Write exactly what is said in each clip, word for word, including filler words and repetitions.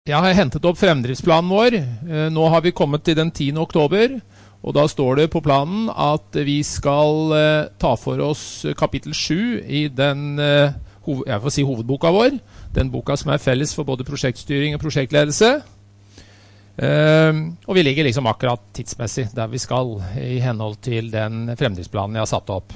Jeg har hentet opp fremdriftsplanen vår. Nå har vi kommet til den tiende oktober, og da står det på planen at vi skal ta for oss kapittel sju i den, jeg får si hovedboka vår, den boka som er felles for både prosjektstyring og prosjektledelse. Og vi ligger liksom akkurat tidsmessig der vi skal i henhold til den fremdriftsplanen jeg har satt opp.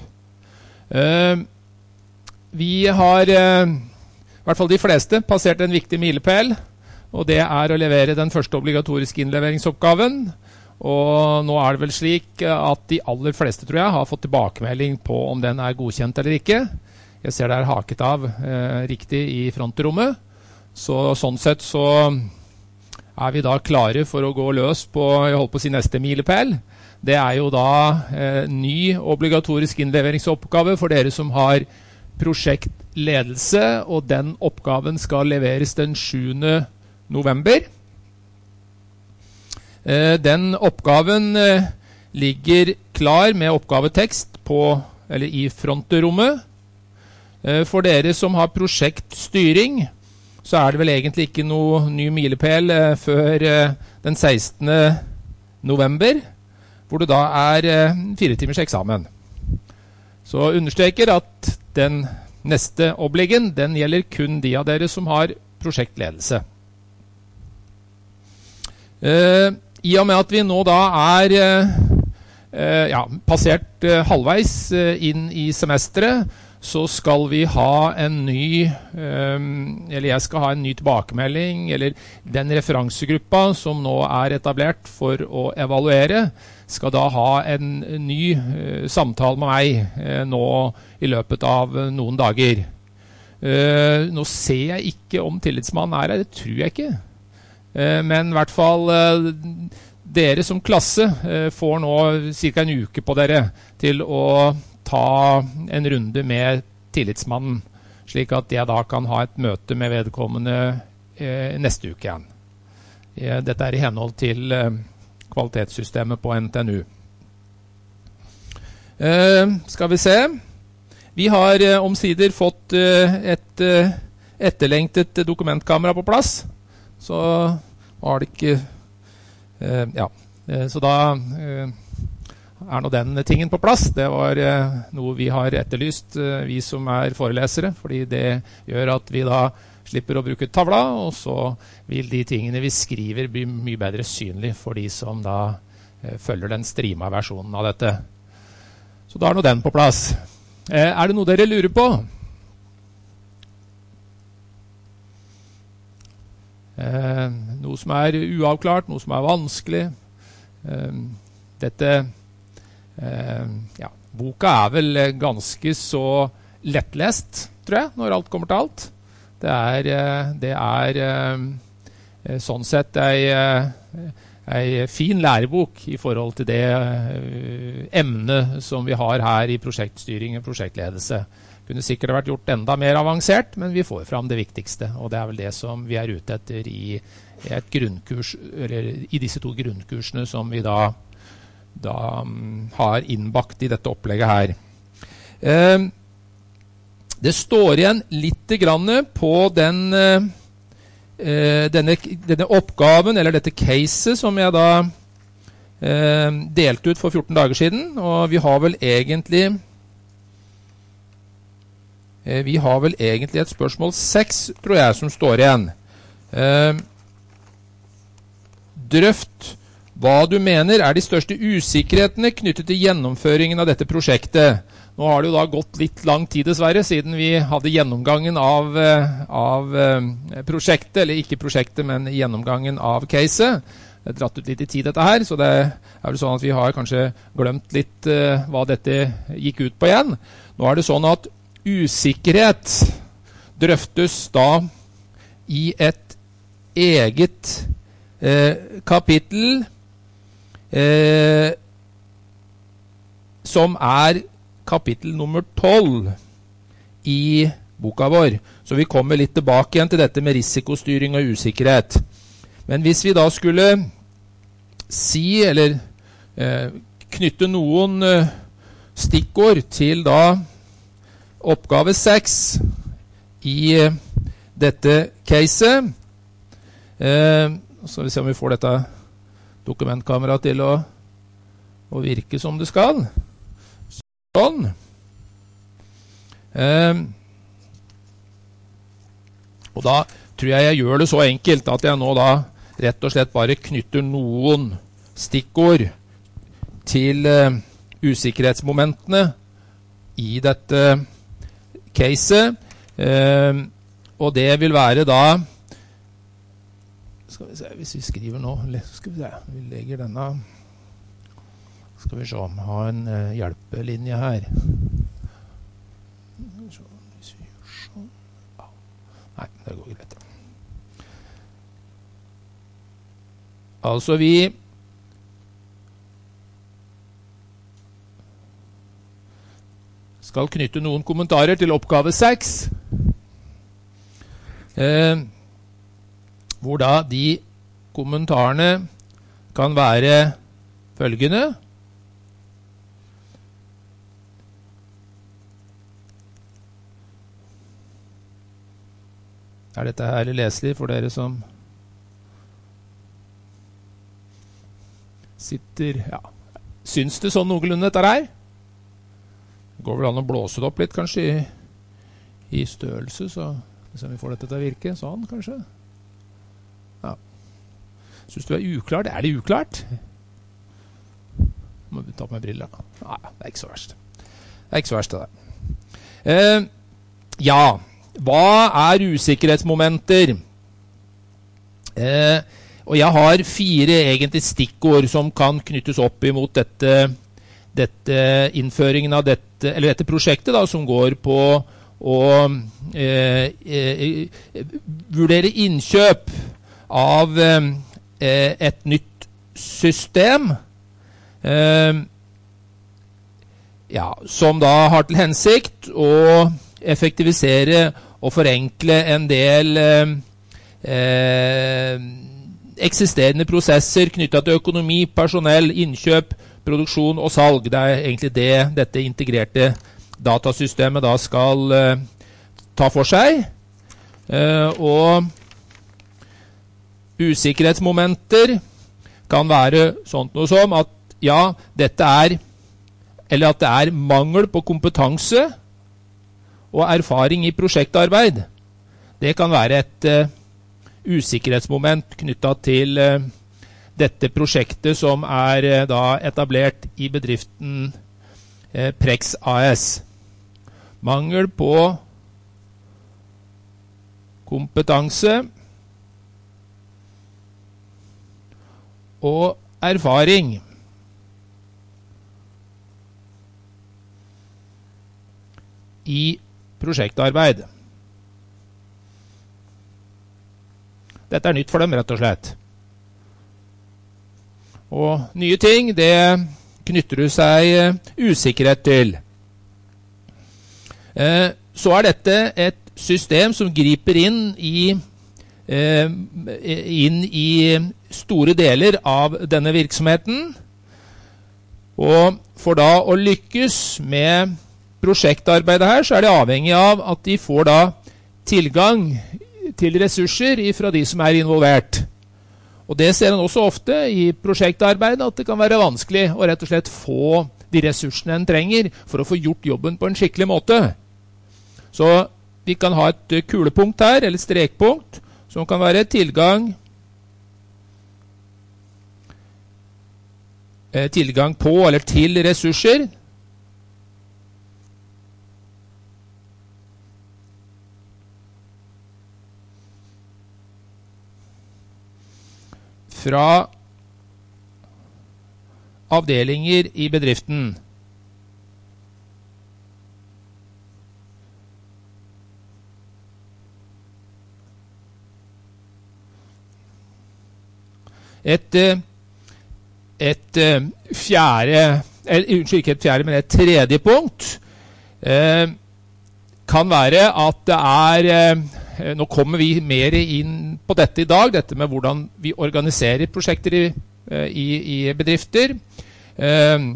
Vi har, i hvert fall de fleste, passert en viktig milepæl, og det er å levere den første obligatoriske innleveringsoppgaven. Og nå er det vel slik at de aller fleste, tror jeg, har fått tilbakemelding på om den er godkjent eller ikke. Jeg ser det er haket av eh, riktig i frontrommet. Så sånn sett så er vi da klare for å gå løs på, jeg holdt på å si, neste milepæl. Det er jo da eh, ny obligatorisk innleveringsoppgave for dere som har prosjektledelse, og den oppgaven skal leveres den sjuende november. Den oppgaven ligger klar med oppgavetekst på, eller i frontrommet. For dere som har prosjektstyring, så er det vel egentlig ikke noe ny milepæl før den sekstende november, hvor det da er fire timers eksamen. Så understreker at den neste oppleggen, den gjelder kun de av dere som har prosjektledelse. Uh, I og med at vi nå da er uh, ja, passert uh, halvveis uh, inn i semesteret, så skal vi ha en ny, um, eller jeg skal ha en ny tilbakemelding, eller den referansegruppa som nå er etablert for å evaluere, skal da ha en ny uh, samtale med meg uh, nå i løpet av uh, noen dager. Uh, nå ser jeg ikke om tillitsmannen er her, det tror jeg ikke. Men i hvert fall dere som klasse får nå cirka en uke på dere til å ta en runde med tillitsmannen, slik at jeg da kan ha et møte med vedkommende neste uke igjen. Dette er i henhold til kvalitetssystemet på N T N U. Skal vi se. Vi har omsider fått et etterlengtet dokumentkamera på plass. Så var det ikke, eh, ja, så da eh, er nå den tingen på plass. Det var eh, noe vi har etterlyst, eh, vi som er forelesere, fordi det gjør at vi da slipper å bruke tavla, og så vil de tingene vi skriver bli mye bedre synlig for de som da eh, følger den streama versjonen av dette. Så da er nå den på plass. Eh, er det noe dere lurer på? Eh, noe som er uavklart, noe som er vanskelig. Eh, dette, eh, ja, boka er vel ganske så lettlest, tror jeg, når alt kommer til alt. Det er, det er eh, sånn sett en, en fin lærebok i forhold til det eh, emnet som vi har her i prosjektstyring og prosjektledelse. Kunne sikkert vært gjort enda mer avansert, men vi får fram det viktigste, og det er vel det som vi er ute etter i, et grunnkurs, eller i disse to grunnkursene som vi da, da um, har innbakt i dette opplegget her. Eh, det står igjen litt grann på den, eh, denne, denne oppgaven, eller dette caset som jeg da eh, delte ut for fjorten dager siden, og vi har vel egentlig Vi har vel egentlig et spørsmål seks, tror jeg, som står igjen. Eh, drøft hva du mener er de største usikkerhetene knyttet til gjennomføringen av dette prosjektet. Nå har det jo da gått litt lang tid dessverre, siden vi hadde gjennomgangen av, av prosjektet, eller ikke prosjektet, men gjennomgangen av caset. Det er dratt ut litt i tid dette her, så det er vel sånn at vi har kanskje glemt litt uh, hva dette gikk ut på igjen. Nå er det sånn at usikkerhet drøftes da i et eget eh, kapittel eh, som er kapittel nummer tolv i boka vår. Så vi kommer litt tilbake igjen til dette med risikostyring og usikkerhet. Men hvis vi da skulle si, eller eh, knytte noen eh, stikkord til da oppgave seks i dette caset, Eh, så skal vi se om vi får dette dokumentkameraet til å, å virke som det skal. Sånn. Eh, og da tror jeg jeg gjør det så enkelt at jeg nå da rett og slett bare knytter noen stikkord til uh, usikkerhetsmomentene i dette caset. Uh, og det vil være da, skal vi se, hvis vi skriver nå, skal vi se, vi legger denne, skal vi se, ha en uh, hjelpelinje her. Nei, det går greit. Altså vi skal knytte noen kommentarer til oppgave seks, eh, hvor da de kommentarene kan være følgende. Er dette her leselig for dere som sitter, ja, syns det sånn noenlunde dette her? Det går vel an å blåse det opp litt kanskje i, i størrelse, så hvis vi får dette til å virke, sånn kanskje. Ja. Synes du det er uklart? Er det uklart? Må vi ta på meg briller? Nei, det er ikke så verst. Det er ikke så verst det der. Eh, ja, hva er usikkerhetsmomenter? Eh, og jeg har fire egentlig stikkord som kan knyttes opp imot dette, dette innføringen av dette, eller dette prosjektet da, som går på å eh, eh, vurdere innkjøp av eh, et nytt system, eh, ja, som da har til hensikt å effektivisere og forenkle en del eh, eh, eksisterende prosesser knyttet til økonomi, personell, innkjøp, produksjon og salg. Det er egentlig det dette integrerte datasystemet da skal uh, ta for seg. Uh, og usikkerhetsmomenter kan være sånt noe som at ja, dette er, eller at det er mangel på kompetanse og erfaring i prosjektarbeid. Det kan være et uh, usikkerhetsmoment knyttet til uh, dette prosjektet som er uh, da etablert i bedriften uh, Prex A S. Mangel på kompetanse og erfaring. I prosjektarbeid. Dette er nytt for dem, rett og slett. Og nye ting, det knytter du seg usikkerhet til. Eh, så er dette et system som griper inn i, eh, inn i store deler av denne virksomheten. Og for da å lykkes med prosjektarbeidet her, så er det avhengig av at de får da tilgang til ressurser fra de som er involvert. Og det ser en også ofte i prosjektarbeid, at det kan være vanskelig å rett og slett få de ressursene en trenger for å få gjort jobben på en skikkelig måte. Så vi kan ha et kulepunkt her, eller strekpunkt, som kan være tilgang, eh, tilgang på eller til ressurser. Fra avdelinger i bedriften. Et, et fjerde, eller, unnskyld, ikke et fjerde, men et tredje punkt eh, kan være at det er eh, nå kommer vi mer inn på dette i dag, dette med hvordan vi organiserer prosjekter i, i, i bedrifter. Eh,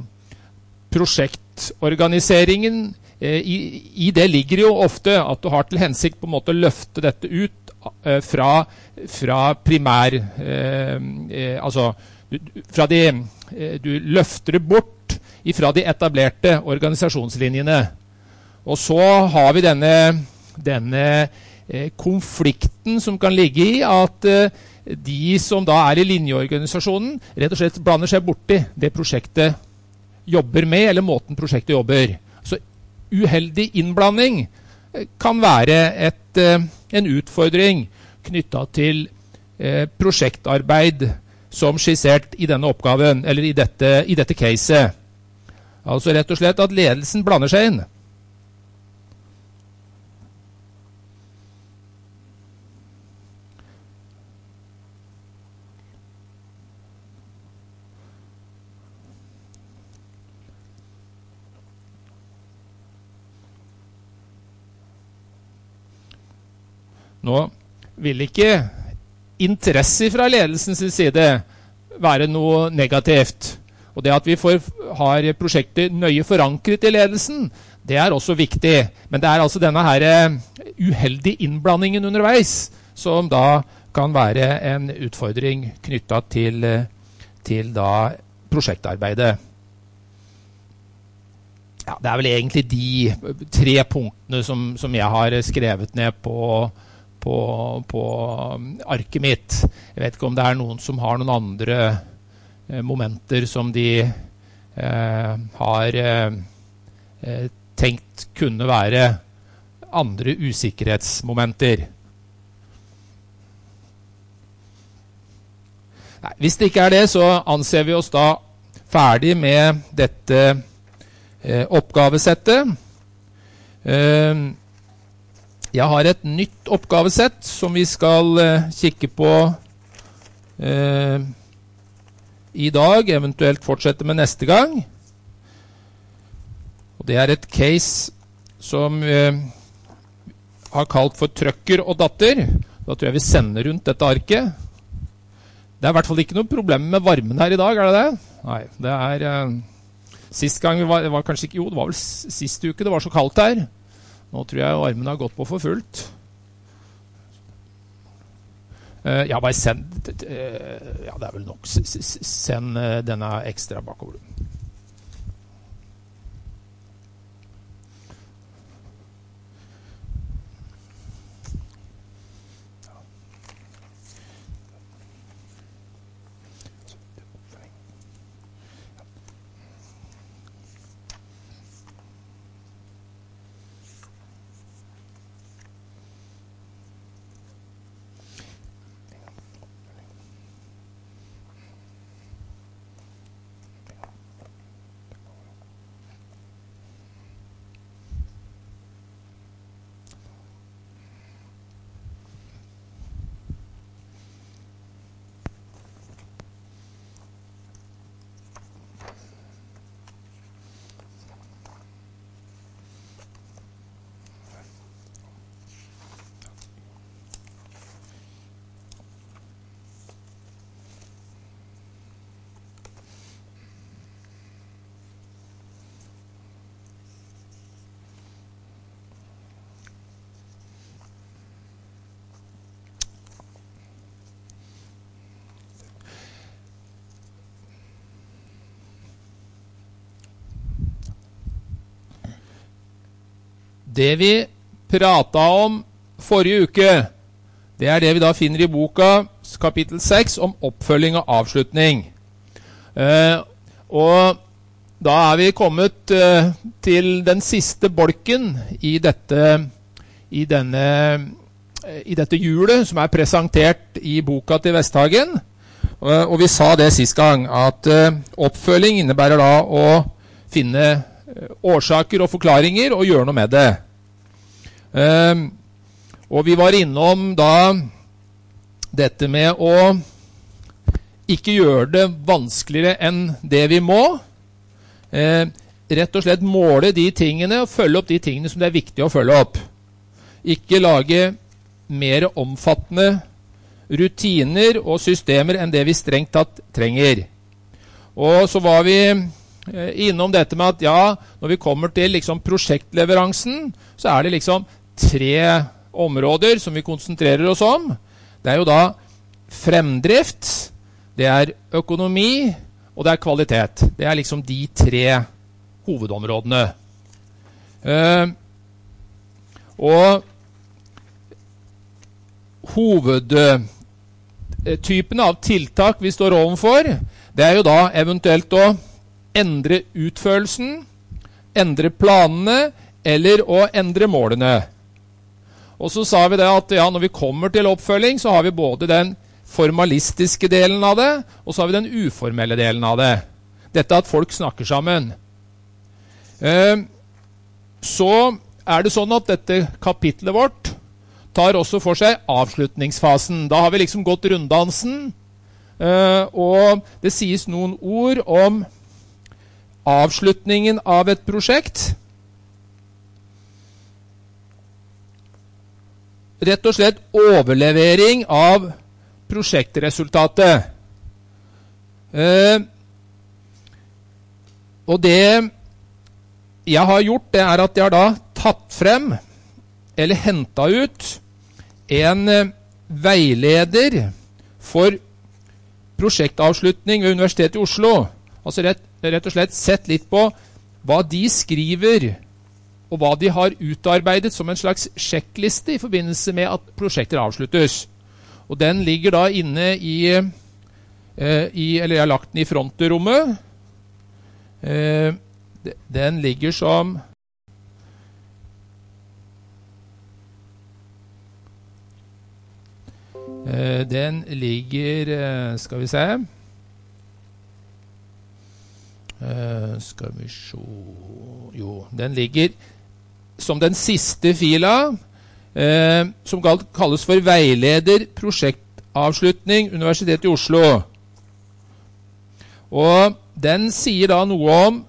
prosjektorganiseringen, eh, i, i det ligger jo ofte at du har til hensikt på en måte å løfte dette ut eh, fra, fra primær, eh, eh, altså fra de, eh, du løfter det bort fra de etablerte organisasjonslinjene. Og så har vi denne, denne eh, konflikten som kan ligge i at eh, de som da er i linjeorganisasjonen rett og slett blander seg borti det prosjektet jobber med, eller måten prosjektet jobber. Så uheldig innblanding kan være et, en utfordring knyttet til eh, prosjektarbeid som skissert i denne oppgaven, eller i dette, i dette caset. Altså rett og slett at ledelsen blander seg inn. Nå vil ikke interesse fra ledelsens side være noe negativt. Og det at vi får, har prosjektet nøye forankret i ledelsen, det er også viktig. Men det er altså denne her uheldige innblandingen underveis, som da kan være en utfordring knyttet til, til da prosjektarbeidet. Ja, det er vel egentlig de tre punktene som, som jeg har skrevet ned på På, på arket mitt. Jeg vet ikke om det er noen som har noen andre eh, momenter som de eh, har eh, tenkt kunne være andre usikkerhetsmomenter. Nei, hvis det ikke er det, så anser vi oss da ferdig med dette eh, oppgavesettet. Eh, Jeg har et nytt oppgavesett som vi skal eh, kikke på eh, i dag, eventuelt fortsette med neste gang. Og det er et case som eh, har kalt for trøkker og datter. Da tror jeg vi sender rundt dette arket. Det er i hvert fall ikke noe problem med varmen her i dag, er det det? Nei, det er... Eh, sist gang vi var, det var kanskje ikke... Jo, det var vel sist uke, det var så kaldt her. Nå tror jeg armen har gått på for fullt. Uh, ja, bare send... Uh, ja, det er vel nok. S -s send uh, denne ekstra bakover. Det vi pratet om forrige uke, det er det vi da finner i boka, kapittel seks, om oppfølging og avslutning. Eh, og da er vi kommet eh, til den siste bolken i dette, i denne, i dette hjulet som er presentert i boka til Vesthagen. Eh, og vi sa det sist gang, at eh, oppfølging innebærer da å finne årsaker og forklaringer og gjøre noe med det. Um, og vi var innom da dette med å ikke gjøre det vanskeligere enn det vi må. Uh, rett og slett måle de tingene og følge opp de tingene som det er viktig å følge opp. Ikke lage mer omfattende rutiner og systemer enn det vi strengt tatt trenger. Og så var vi innom dette med at ja, når vi kommer til liksom prosjektleveransen, så er det liksom tre områder som vi konsentrerer oss om. Det er jo da fremdrift, det er økonomi, og det er kvalitet. Det er liksom de tre hovedområdene. Uh, og hovedtypene av tiltak vi står overfor, det er jo da eventuelt å endre utførelsen, endre planene, eller å endre målene. Og så sa vi det at ja, når vi kommer til oppfølging, så har vi både den formalistiske delen av det, og så har vi den uformelle delen av det. Dette at folk snakker sammen. Eh, så er det sånn at dette kapitlet vårt tar også for seg avslutningsfasen. Da har vi liksom gått runddansen, eh, og det sies noen ord om avslutningen av et prosjekt. Rett og slett overlevering av prosjektresultatet. Eh, og det jeg har gjort, det er at jeg har da tatt frem, eller hentet ut, en eh, veileder for prosjektavslutning ved Universitetet i Oslo. Altså rett, rett og slett sett litt på hva de skriver, og hva de har utarbeidet som en slags sjekkliste i forbindelse med at prosjekter avsluttes. Og den ligger da inne i, eh, i eller jeg har lagt den i frontrommet. Eh, den ligger som eh, den ligger, eh, skal vi se, eh, skal vi se, jo, den ligger som den siste fila, eh, som kalles for veileder prosjektavslutning Universitetet i Oslo. Og den sier da noe om,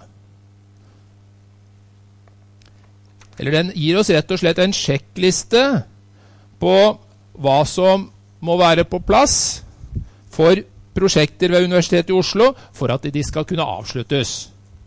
eller den gir oss rett og slett en sjekkliste på hva som må være på plass for prosjekter ved Universitetet i Oslo for at de skal kunne avsluttes.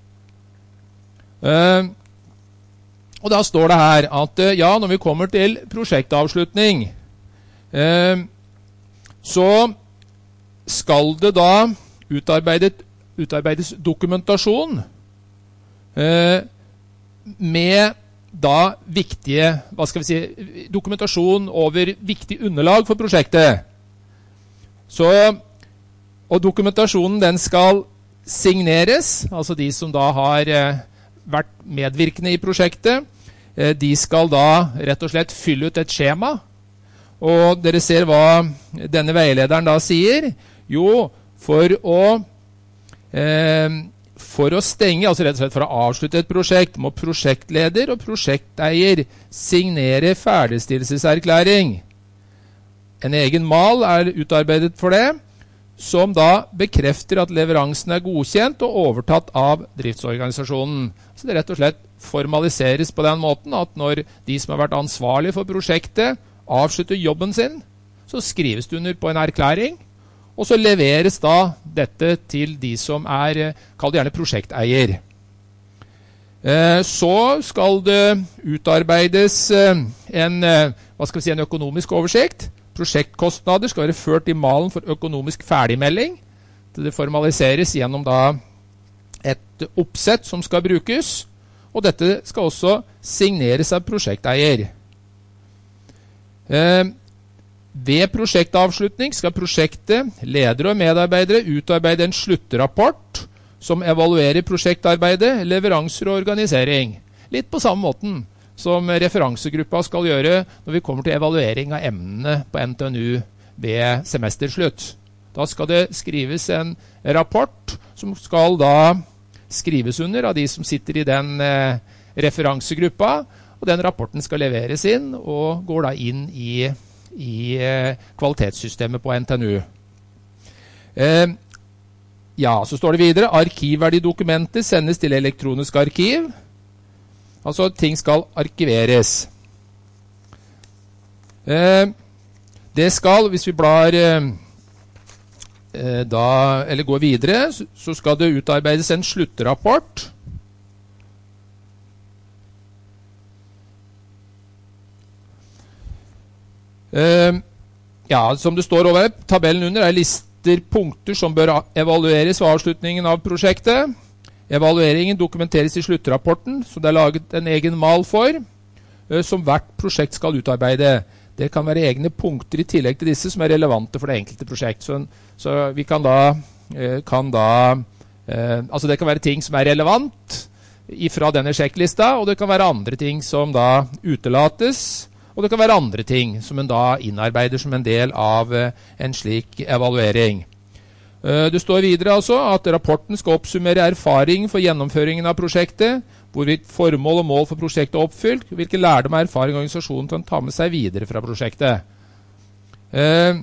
Eh, Og da står det her at ja, når vi kommer til prosjektavslutning, eh, så skal det da utarbeidet, utarbeides dokumentasjon eh, med da viktige, hva skal vi si, dokumentasjon over viktig underlag for prosjektet. Så, og dokumentasjonen den skal signeres, altså de som da har eh, vært medvirkende i prosjektet. De skal da rett og slett fylle ut et skjema, og dere ser hva denne veilederen da sier. Jo, for å, eh, for å stenge, altså rett og slett for å avslutte et prosjekt, må prosjektleder og prosjekteier signere ferdigstillelseserklæring. En egen mal er utarbeidet for det, som da bekrefter at leveransen er godkjent og overtatt av driftsorganisasjonen. Så det rett og slett formaliseres på den måten at når de som har vært ansvarlige for prosjektet avslutter jobben sin, så skrives det under på en erklæring, og så leveres da dette til de som er, kall det gjerne prosjekteier. Så skal det utarbeides en, hva skal vi si, en økonomisk oversikt. Prosjektkostnader skal være ført i malen for økonomisk ferdigmelding. Det formaliseres gjennom da et oppsett som skal brukes, og dette skal også signeres av prosjekteier. Eh, ved prosjektavslutning skal prosjektet, ledere og medarbeidere utarbeide en sluttrapport som evaluerer prosjektarbeidet, leveranser og organisering. Litt på samme måten som referansegruppa skal gjøre når vi kommer til evaluering av emnene på N T N U ved semesterslutt. Da skal det skrives en rapport som skal da skrives under av de som sitter i den eh, referansegruppa, og den rapporten skal leveres inn og går da inn i, i eh, kvalitetssystemet på N T N U. Eh, ja, så står det videre, arkivverdige dokumenter sendes til elektronisk arkiv. Altså, ting skal arkiveres. Eh, det skal, hvis vi blar eh, da, eller går videre, så skal det utarbeides en sluttrapport. Uh, ja, som det står over, tabellen under er lister punkter som bør evalueres ved avslutningen av prosjektet. Evalueringen dokumenteres i sluttrapporten, så det er laget en egen mal for, uh, som hvert prosjekt skal utarbeide. Det kan være egne punkter i tillegg til disse som er relevante for det enkelte prosjekt. Så, så vi kan da, uh, kan da uh, altså det kan være ting som er relevant fra denne sjekklista, og det kan være andre ting som da utelates, og det kan være andre ting som en da innarbeider som en del av uh, en slik evaluering. Uh, det står videre altså at rapporten skal oppsummere erfaring for gjennomføringen av prosjektet, hvorvidt formål og mål for prosjektet er oppfylt, hvilke lærdom og erfaring organisasjonen kan ta med seg videre fra prosjektet. Uh,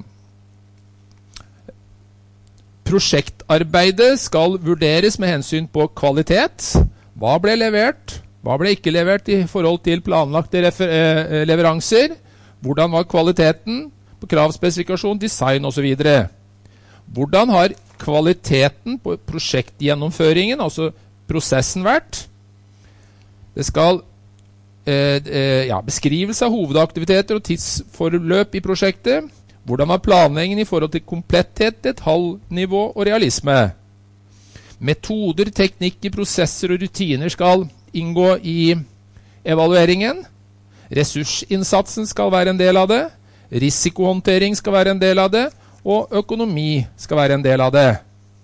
prosjektarbeidet skal vurderes med hensyn på kvalitet. Hva ble levert? Hva ble ikke levert i forhold til planlagte eh, leveranser? Hvordan var kvaliteten på kravspesifikasjon, design og så videre? Hvordan har kvaliteten på prosjektgjennomføringen, altså prosessen, vært? Det skal eh, eh, ja, beskrivelse av hovedaktiviteter og tidsforløp i prosjektet. Hvordan var planleggingen i forhold til kompletthet, detaljnivå og realisme? Metoder, teknikker, prosesser og rutiner skal inngå i evalueringen. Ressursinnsatsen skal være en del av det. Risikohåndtering skal være en del av det. Og økonomi skal være en del av det.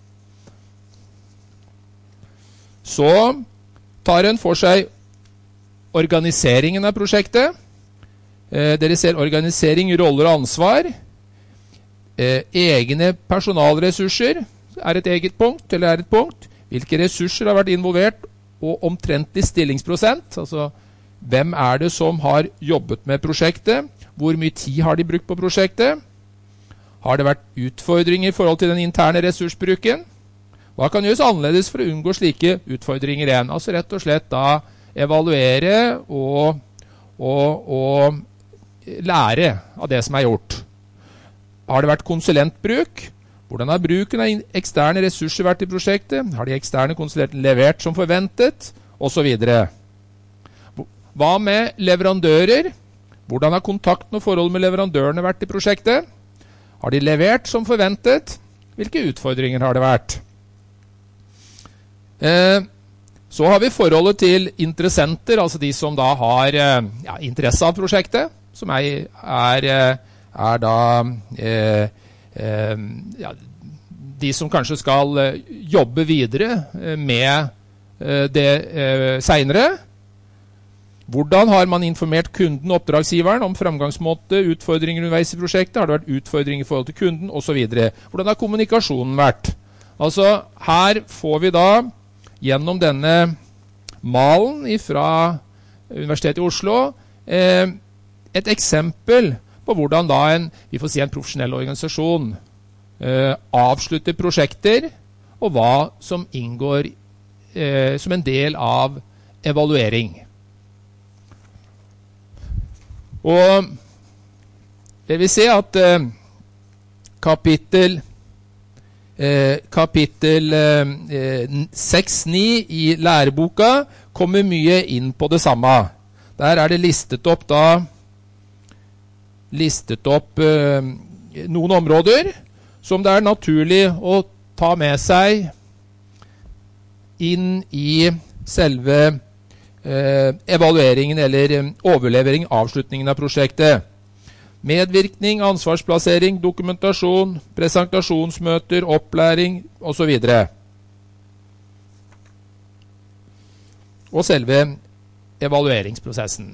Så tar en for seg organiseringen av prosjektet. Eh, dere ser organisering, roller og ansvar. Eh, egne personalressurser er et eget punkt, eller er et punkt. Hvilke ressurser har vært involvert, og omtrentlig stillingsprosent. Altså, hvem er det som har jobbet med prosjektet? Hvor mye tid har de brukt på prosjektet? Har det vært utfordringer i forhold til den interne ressursbruken? Hva kan gjøres annerledes for å unngå slike utfordringer igjen? Altså rett og slett da evaluere og, og, og lære av det som er gjort. Har det vært konsulentbruk? Hvordan har bruken av eksterne ressurser vært i prosjektet? Har de eksterne konsulentene levert som forventet? Og så videre. Hva med leverandører? Hvordan har kontakten og forholdet med leverandørene vært i prosjektet? Har de levert som forventet? Hvilke utfordringer har det vært? Eh, så har vi forholdet til interessenter, altså de som da har eh, ja, interesse av prosjektet, som er, er, er da eh, eh, ja, de som kanskje skal eh, jobbe videre eh, med eh, det eh, senere. Hvordan har man informert kunden og oppdragsgiveren om framgangsmåte, utfordringer underveis i prosjektet? Har det vært utfordringer i forhold til kunden, og så videre? Hvordan har kommunikasjonen vært? Altså, her får vi da, gjennom denne malen fra Universitetet i Oslo, eh, et eksempel på hvordan da en, vi får si en profesjonell organisasjon, eh, avslutter prosjekter, og hva som inngår eh, som en del av evaluering. Og det vil si at eh, kapittel, eh, kapittel eh, seks ni i læreboka kommer mye inn på det samme. Der er det listet opp da, listet opp eh, noen områder som det er naturlig å ta med seg inn i selve Eh, evalueringen eller eh, overlevering, avslutningen av prosjektet. Medvirkning, ansvarsplassering, dokumentasjon, presentasjonsmøter, opplæring og så videre. Og selve evalueringsprosessen.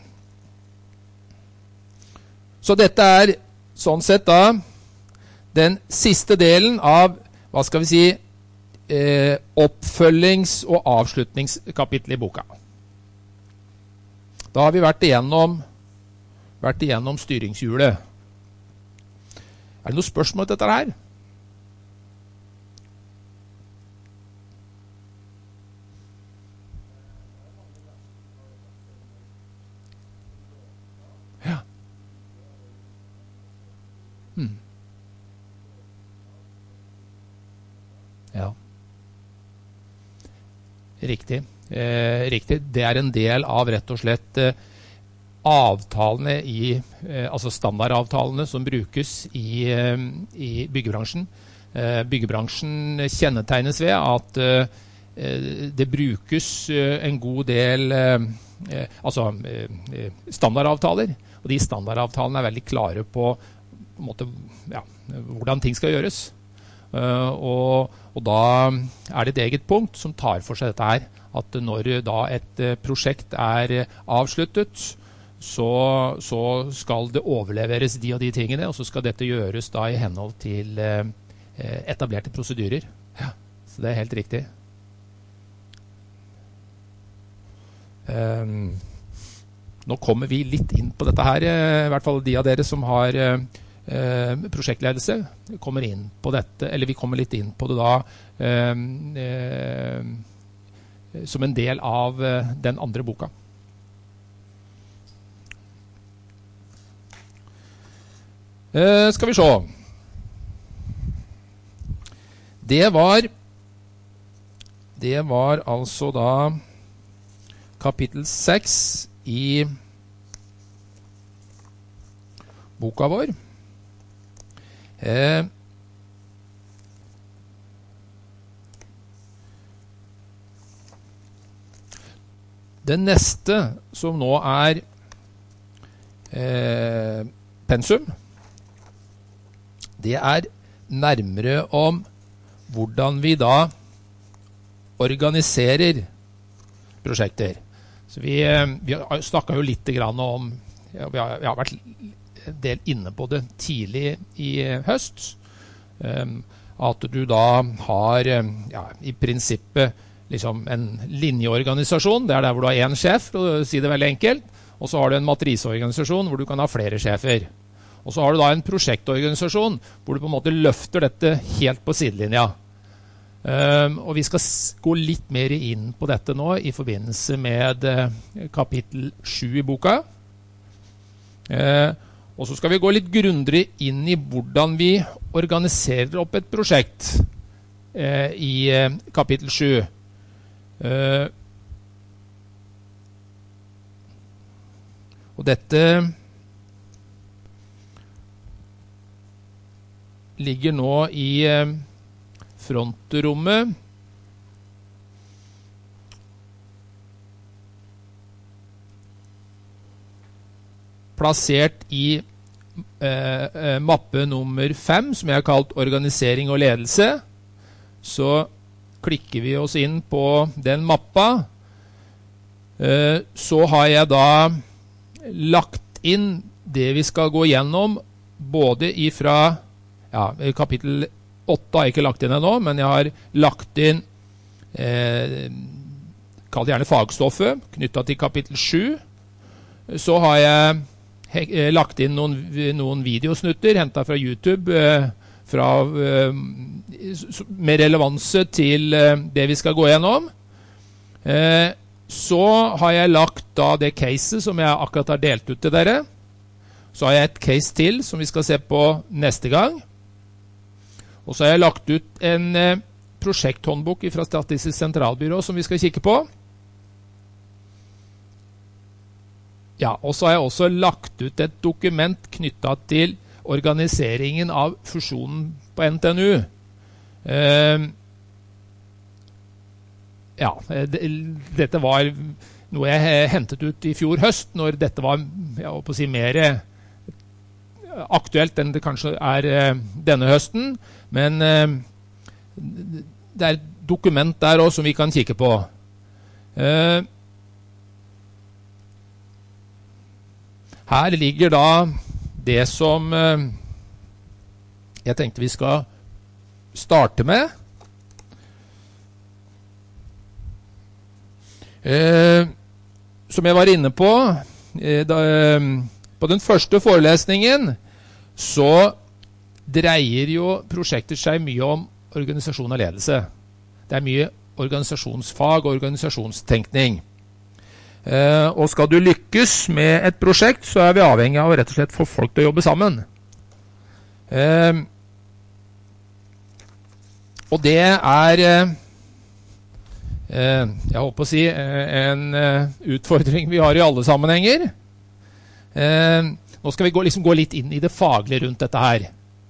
Så dette er sånn sett da den siste delen av, hva skal vi si, eh, oppfølgings- og avslutningskapittel i boka. Da har vi vært igjennom, vært igjennom styringshjulet. Er det noe spørsmål til dette her? Ja. Hmm. Ja. Riktig. Eh, riktig. Det er en del av rett og slett eh, avtalene i, eh, altså standardavtalene som brukes i, eh, i byggebransjen. Eh, byggebransjen kjennetegnes ved at eh, det brukes eh, en god del eh, eh, altså eh, standardavtaler, og de standardavtalene er veldig klare på, på en måte, ja, hvordan ting skal gjøres. Uh, og, og da er det et eget punkt som tar for seg dette her, at når da et uh, prosjekt er uh, avsluttet, så, så skal det overleveres de og de tingene, og så skal dette gjøres da i henhold til uh, etablerte prosedyrer. Ja, så det er helt riktig. Um, nå kommer vi litt inn på dette her, uh, i hvert fall de av dere som har uh, Eh, prosjektledelse kommer inn på dette, eller vi kommer litt inn på det da eh, eh, som en del av eh, den andre boka. Eh, skal vi se. Det var det var altså da kapittel seks i boka vår. Eh, det neste som nå er eh, pensum, det er nærmere om hvordan vi da organiserer prosjekter. Så vi, eh, vi har snakket jo litt grann om, ja, vi, har, vi har vært en del inne på det tidlig i høst, um, at du da har um, ja, i prinsippet liksom en linjeorganisasjon, det er der hvor du har en sjef, for å si det veldig enkelt, og så har du en matriseorganisasjon hvor du kan ha flere sjefer. Og så har du da en prosjektorganisasjon hvor du på en måte løfter dette helt på sidelinja. Um, og vi skal gå litt mer inn på dette nå i forbindelse med uh, kapittel sju i boka. Uh, Og så skal vi gå litt grundigere inn i hvordan vi organiserer opp et prosjekt eh, i eh, kapittel sju. Eh, og dette ligger nå i eh, frontrommet. Plassert i eh, eh, mappe nummer fem, som jeg har kalt organisering og ledelse. Så klikker vi oss inn på den mappa. Eh, så har jeg da lagt inn det vi skal gå gjennom, både ifra, ja, kapittel åtte har jeg ikke lagt inn ennå, men jeg har lagt inn, eh, kall det gjerne fagstoffet, knyttet til kapittel sju. Så har jeg lagt inn noen, noen videosnutter hentet fra YouTube eh, fra, eh, med relevanse til eh, det vi skal gå gjennom. Eh, så har jeg lagt da det caset som jeg akkurat har delt ut til dere. Så har jeg et case til som vi skal se på neste gang. Og så har jeg lagt ut en eh, prosjekthåndbok fra Statistisk sentralbyrå som vi skal kikke på. Ja, og så har jeg også lagt ut et dokument knyttet til organiseringen av fusjonen på N T N U. Uh, ja, det, dette var noe jeg hentet ut i fjor høst, når dette var, jeg håper å si, mer aktuelt enn det kanskje er uh, denne høsten. Men uh, det er et dokument der også som vi kan kikke på. Uh, Her ligger da det som eh, jeg tenkte vi skal starte med. Eh, som jeg var inne på, eh, da, eh, på den første forelesningen, så dreier jo prosjekter seg mye om organisasjon og ledelse. Det er mye organisasjonsfag og organisasjonstenkning. Uh, og skal du lykkes med et prosjekt, så er vi avhengig av rett og slett få folk til å jobbe sammen. Uh, og det er uh, uh, jeg håper å si uh, en uh, utfordring vi har i alle sammenhenger. Eh, nå skal vi gå, liksom gå litt inn i det faglige rundt dette her.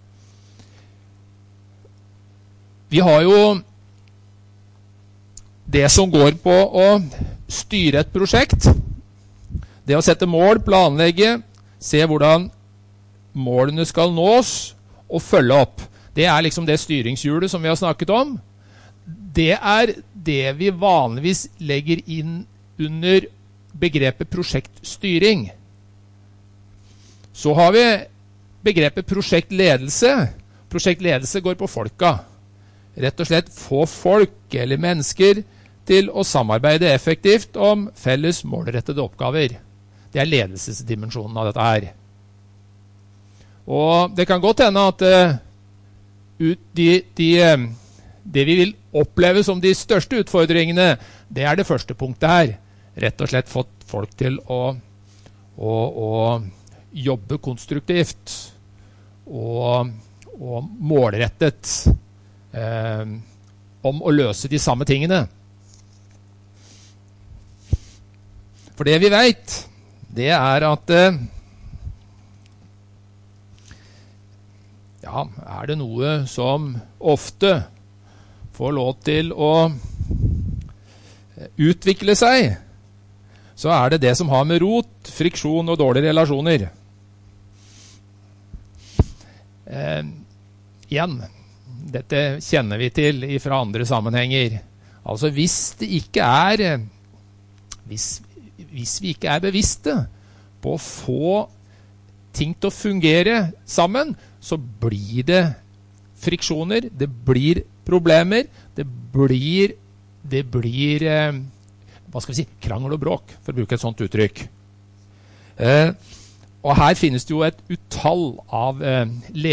Vi har jo det som går på å styre et prosjekt. Det å sette mål, planlegge, se hvordan målene skal nås, og følge opp. Det er liksom det styringshjulet som vi har snakket om. Det er det vi vanligvis legger inn under begrepet prosjektstyring. Så har vi begrepet prosjektledelse. Prosjektledelse går på folka. Rett og slett få folk eller mennesker til å samarbeide effektivt om felles målrettede oppgaver. Det er ledelsesdimensjonen av dette her. Og det kan godt hende at uh, ut de, de, uh, det vi vil oppleve som de største utfordringene, det er det første punktet her. Rett og slett fått folk til å, å, å jobbe konstruktivt og, og målrettet uh, om å løse de samme tingene. For det vi vet, det er at uh, ja, er det noe som ofte får lov til å utvikle seg, så er det det som har med rot, friksjon og dårlige relasjoner. Eh, igjen, dette kjenner vi til fra andre sammenhenger. Altså hvis det ikke er, hvis, hvis vi ikke er bevisste på å få ting til å fungere sammen, så blir det friksjoner, det blir problemer, det blir, det blir eh, hva skal vi si, krangel og bråk, for å bruke et sånt uttrykk. Eh, og her finnes det jo et utall av eh,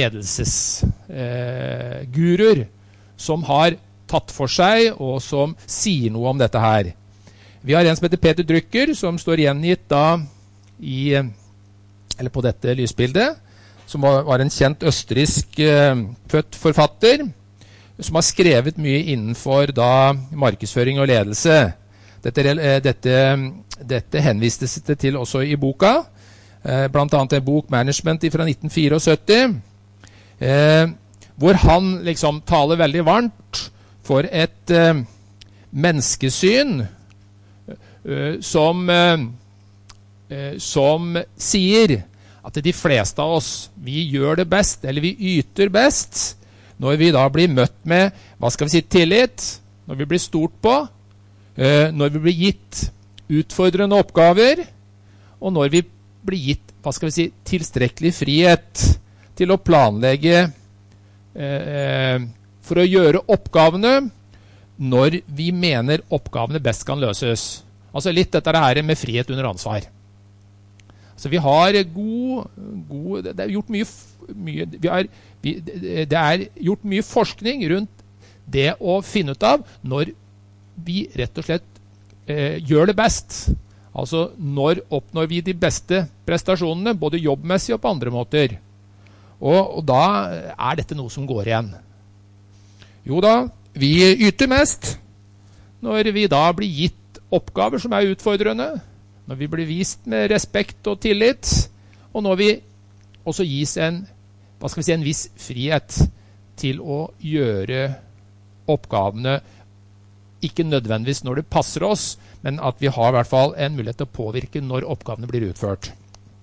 ledelsesguruer eh, som har tatt for seg, og som sier noe om dette her. Vi har en som heter Peter Drucker, som står gjengitt da i, eller på dette lysbildet, som var en kjent østerriksk eh, født forfatter, som har skrevet mye innenfor da markedsføring og ledelse. Dette, eh, dette, dette henvistes det til også i boka, eh, blant annet en bok Management fra nitten syttifire, eh, hvor han liksom taler veldig varmt for et eh, menneskesyn eh, som, eh, som sier at de fleste av oss, vi gjør det best, eller vi yter best, når vi da blir møtt med, hva skal vi si, tillit, når vi blir stort på, eh, når vi blir gitt utfordrende oppgaver, og når vi blir gitt, hva skal vi si, tilstrekkelig frihet til å planlegge eh, for å gjøre oppgavene når vi mener oppgavene best kan løses. Altså litt dette her med frihet under ansvar. Så vi har god, god det er gjort mye, mye vi har, vi, det er gjort mye forskning rundt det å finne ut av når vi rett og slett eh, gjør det best. Altså når oppnår vi de beste prestasjonene, både jobbmessig og på andre måter. Og, og da er dette noe som går igjen. Jo da, vi yter mest når vi da blir gitt oppgaver som er utfordrende, når vi blir vist med respekt og tillit, og når vi også gis en, hva skal vi si, en viss frihet til å gjøre oppgavene, ikke nødvendigvis når det passer oss, men at vi har i hvert fall en mulighet til å påvirke når oppgavene blir utført.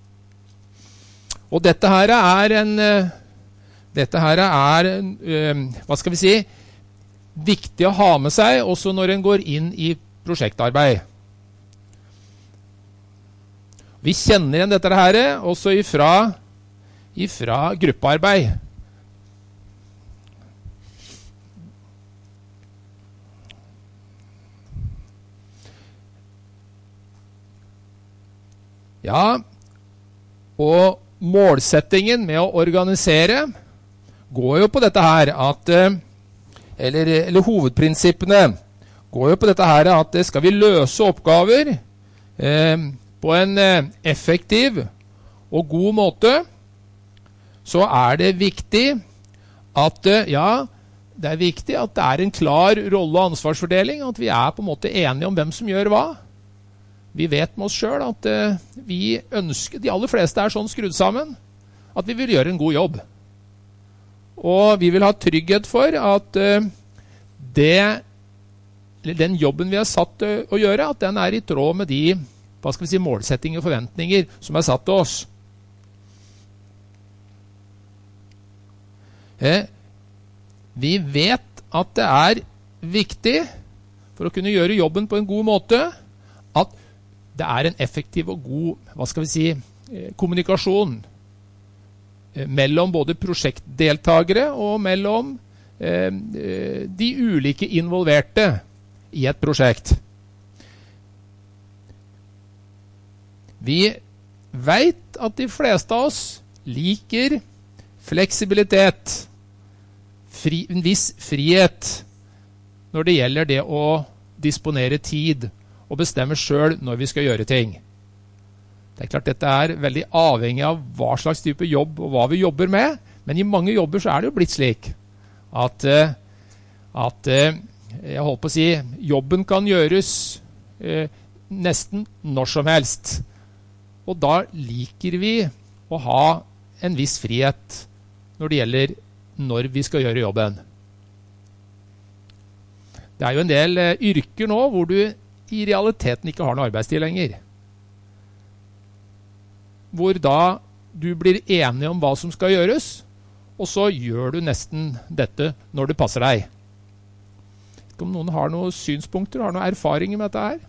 Og dette her er en, dette her er en, hva skal vi si, viktig å ha med seg også når en går inn i prosjektarbeid. Vi kjenner igjen dette her også ifra, ifra gruppearbeid. Ja, og målsettingen med å organisere går jo på dette her at, eller, eller hovedprinsippene går jo på dette her at skal vi løse oppgaver eh, på en effektiv og god måte, så er det viktig at, ja, det er viktig at det er en klar rolle- og ansvarsfordeling, at vi er på en måte enige om hvem som gjør hva. vi vet med oss selv at uh, vi ønsker, de aller fleste er sånn skrudd sammen, at vi vil gjøre en god jobb. Og vi vil ha trygghet for at uh, det, den jobben vi har satt uh, å gjøre, at den er i tråd med de, hva skal vi si, målsettinger og forventninger som er satt til oss. Uh, vi vet at det er viktig for å kunne gjøre jobben på en god måte, at det er en effektiv og god, hva skal vi si, uh, kommunikasjon mellom både prosjektdeltagere og mellom eh, de ulike involverte i et prosjekt. Vi vet at de fleste av oss liker fleksibilitet, fri, en viss frihet når det gjelder det å disponere tid og bestemme selv når vi skal gjøre ting. Det er klart dette er veldig avhengig av hva slags type jobb og hva vi jobber med, men i mange jobber så er det jo blitt slik at, at jeg holdt på å si, jobben kan gjøres eh, nesten når som helst. Og da liker vi å ha en viss frihet når det gjelder når vi skal gjøre jobben. Det er jo en del eh, yrker nå hvor du i realiteten ikke har noe arbeidstid lenger. Hvor da du blir enig om hva som skal gjøres, og så gjør du nesten dette når det passer deg. Ikke om noen har noen synspunkter, har noen erfaringer med dette her?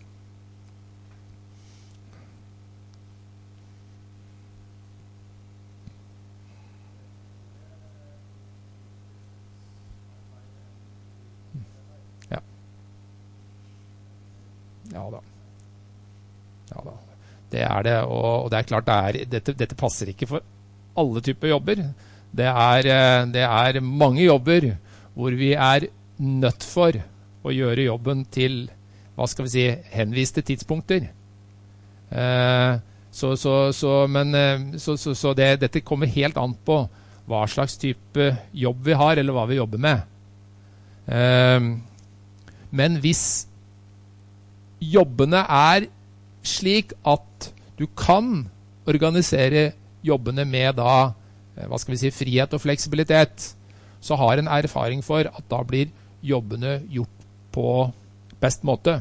Ja. Ja da. Ja da. Det er det, og det er klart det er, dette, dette passer ikke for alle typer jobber. Det er, det er mange jobber hvor vi er nødt for å gjøre jobben til, hva skal vi si, henviste tidspunkter. Eh, så så, så, men, så, så, så det, dette kommer helt an på hva slags type jobb vi har, eller hva vi jobber med. Eh, men hvis jobbene er slik at du kan organisere jobbene med da, hva skal vi si, frihet og fleksibilitet, så har en erfaring for at da blir jobbene gjort på best måte.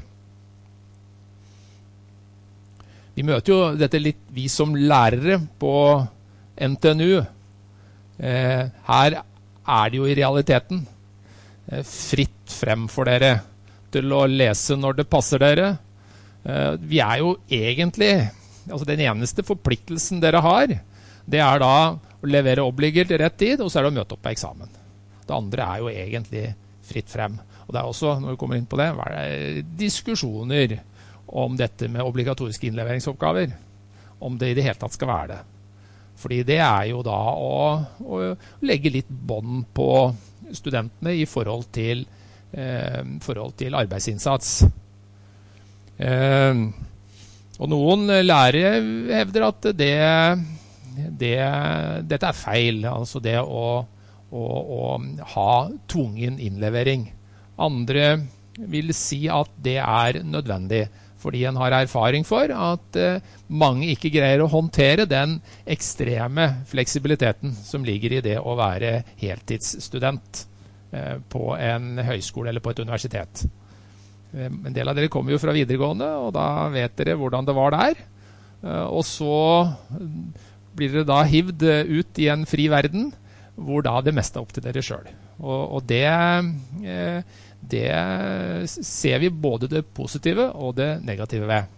Vi møter jo dette litt, vi som lærere på N T N U. Eh, her er det jo i realiteten eh, fritt frem for dere til å lese når det passer dere. Vi er jo egentlig, altså den eneste forpliktelsen dere har, det er da å levere obliger til rett tid, og så er det å møte opp på eksamen. Det andre er jo egentlig fritt frem. Og det er også, når vi kommer inn på det, er det diskusjoner om dette med obligatoriske innleveringsoppgaver, om det i det hele tatt skal være det. Fordi det er jo da å, å legge litt bånd på studentene i forhold til, eh, forhold til arbeidsinnsats. Uh, og noen lærere hevder at det, det, dette er feil, altså det å, å, å ha tvungen innlevering. Andre vil si at det er nødvendig, fordi en har erfaring for at uh, mange ikke greier å håndtere den ekstreme fleksibiliteten som ligger i det å være heltidsstudent uh, på en høyskole eller på et universitet. En del av dere kommer jo fra videregående, og da vet dere hvordan det var der. Og så blir dere da hivd ut i en fri verden, hvor da det meste er opp til dere selv. Og, og det, det ser vi både det positive og det negative ved.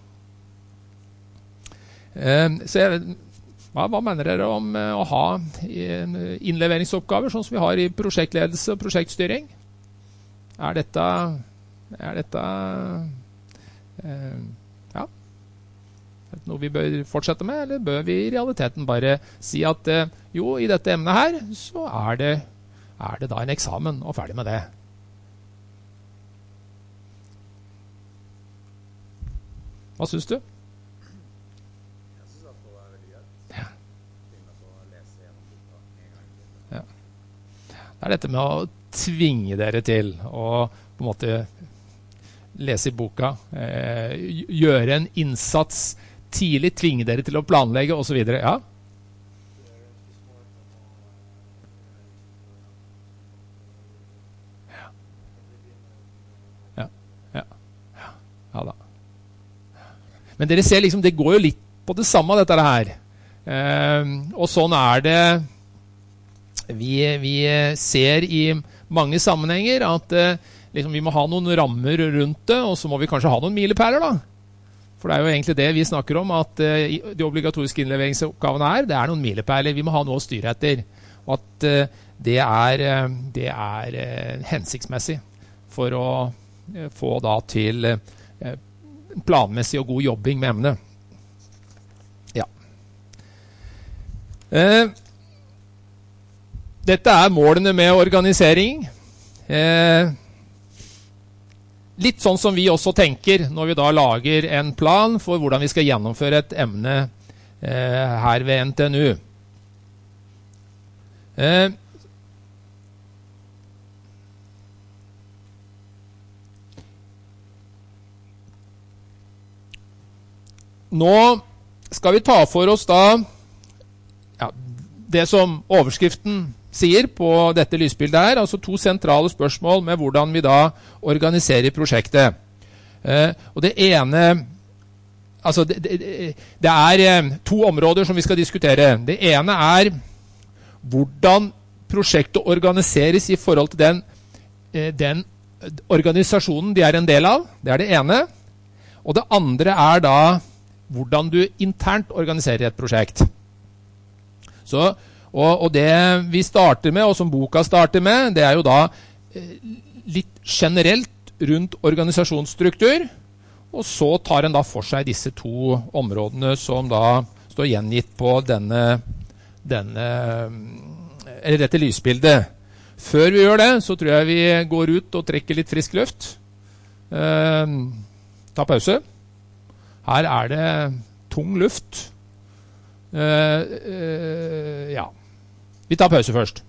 Så jeg, hva, hva mener dere om å ha innleveringsoppgaver, sånn som vi har i prosjektledelse og prosjektstyring? Er dette... Er dette eh, ja, noe vi bør fortsette med, eller bør vi i realiteten bare si at eh, jo, i dette emnet her, så er det, er det da en eksamen, og ferdig med det. Hva synes du? Jeg synes at det er veldig greit. Ja. Å lese gjennom boka en gang. Ja. Det er dette med å tvinge dere til å på en måte lese i boka, eh, gjøre en innsats tidlig, tvinge dere til å planlegge, og så videre. Ja? Ja, ja, ja, ja da. Men dere ser liksom, det går jo litt på det samme, dette her. Eh, og sånn er det, vi, vi ser i mange sammenhenger at eh, liksom, vi må ha noen rammer rundt det, og så må vi kanskje ha noen milepæler da. For det er jo egentlig det vi snakker om, at uh, de obligatoriske innleveringsoppgavene er, det er noen milepæler, vi må ha noe å styre etter. Og at uh, det er, uh, det er uh, hensiktsmessig for å uh, få da til uh, planmessig og god jobbing med emnet. Ja. Uh, dette er målene med organisering. Uh, Litt sånn som vi også tenker når vi da lager en plan for hvordan vi skal gjennomføre et emne eh, her ved N T N U. Eh, nå skal vi ta for oss da ja, det som overskriften sier på dette lysbildet her, altså to sentrale spørsmål med hvordan vi da organiserer prosjektet. Eh, og det ene, altså det, det, det er eh, to områder som vi skal diskutere. Det ene er hvordan prosjektet organiseres i forhold til den, eh, den organisasjonen de er en del av. Det er det ene. Og det andre er da hvordan du internt organiserer et prosjekt. Så Og, og det vi starter med, og som boka starter med, det er jo da eh, litt generelt rundt organisasjonsstruktur, og så tar en da for seg disse to områdene som da står gjengitt på denne, denne eller dette lysbildet. Før vi gjør det, så tror jeg vi går ut og trekker litt frisk luft. Eh, ta pause. Her er det tung luft. Eh, eh, ja. Vi tar pause først.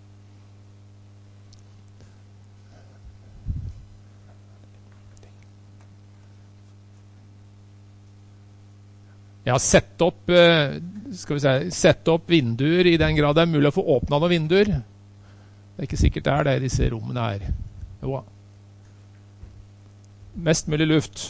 Ja, sett opp, skal vi si, sett opp vinduer i den grad det er mulig å få åpnet noen vinduer. Det er ikke sikkert det er det i disse rommene her. Jo. Mest mulig luft.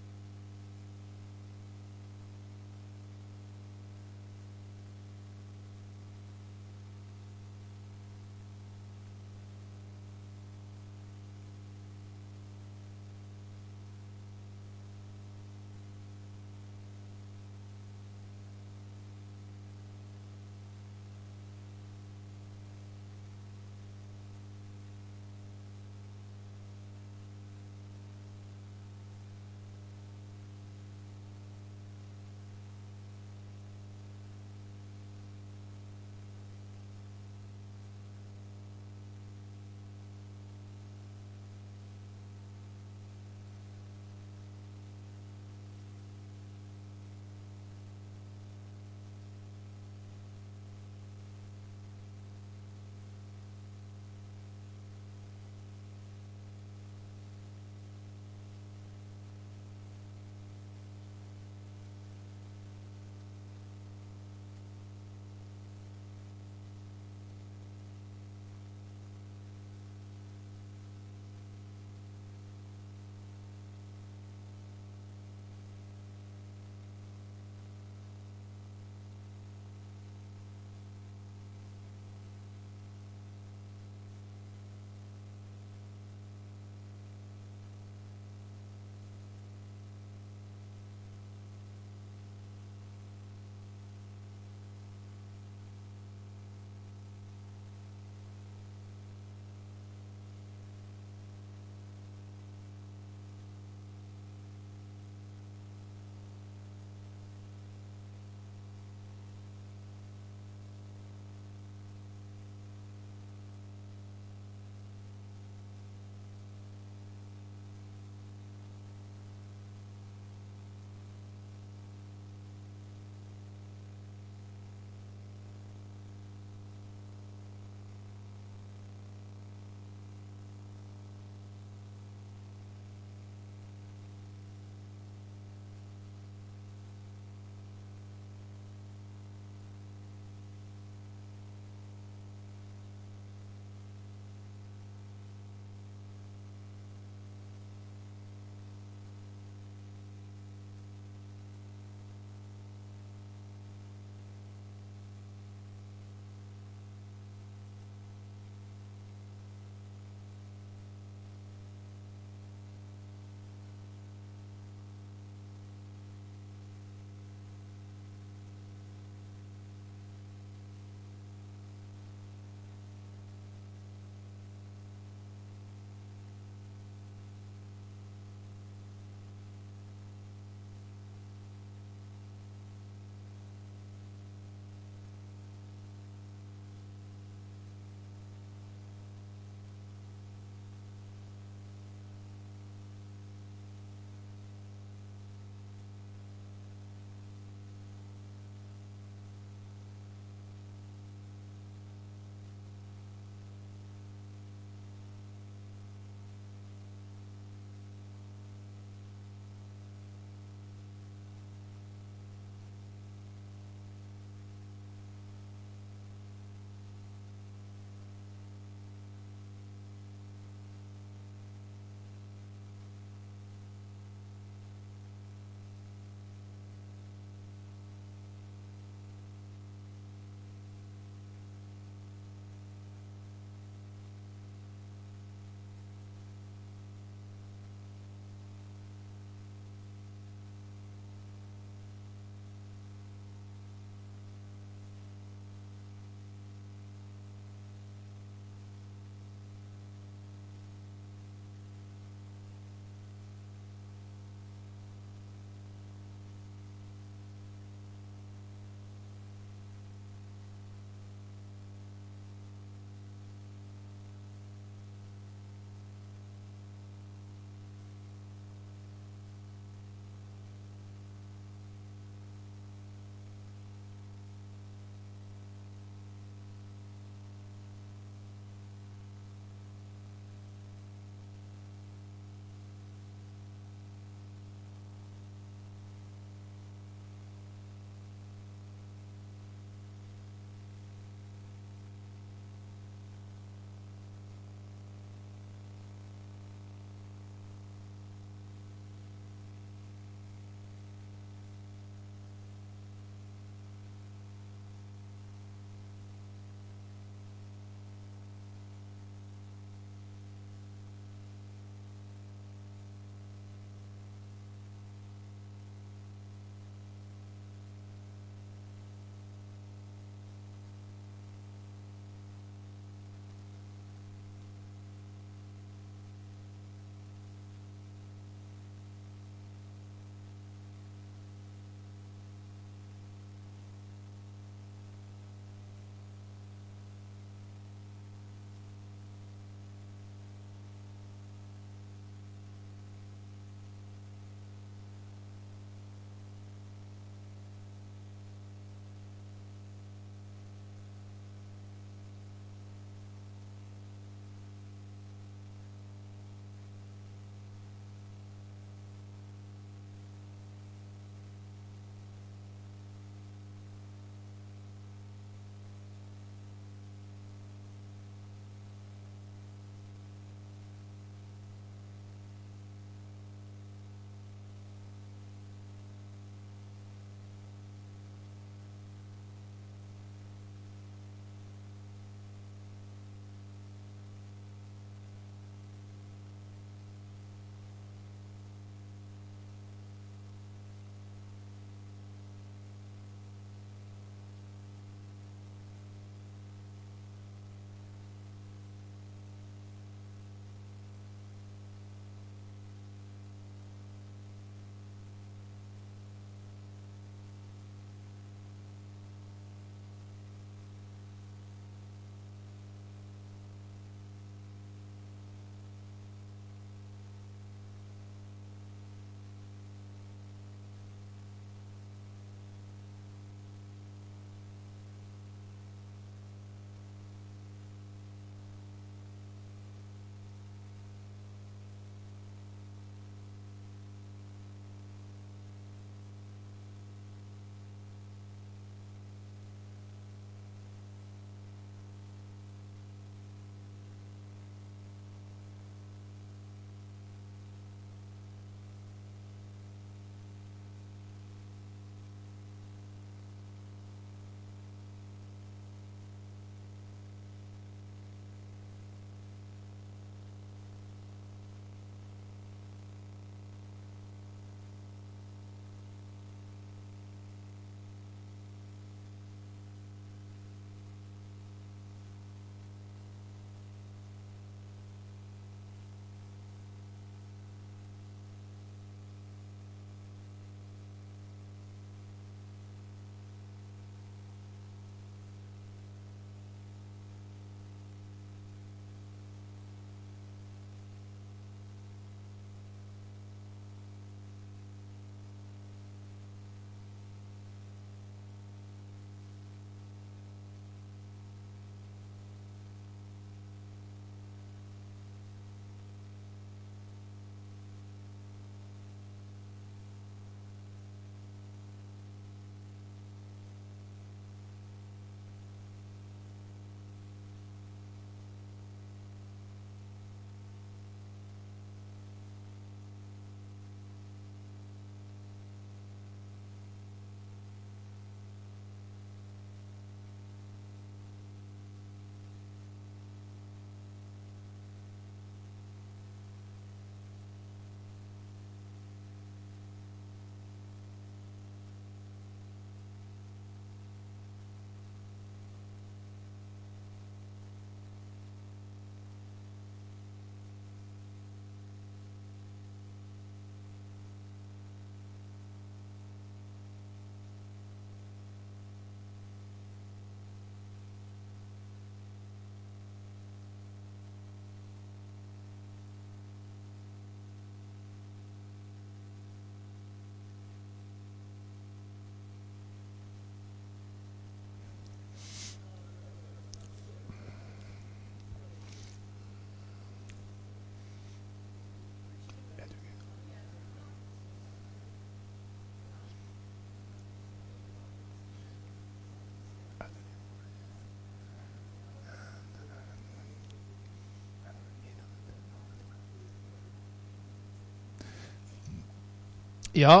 Ja,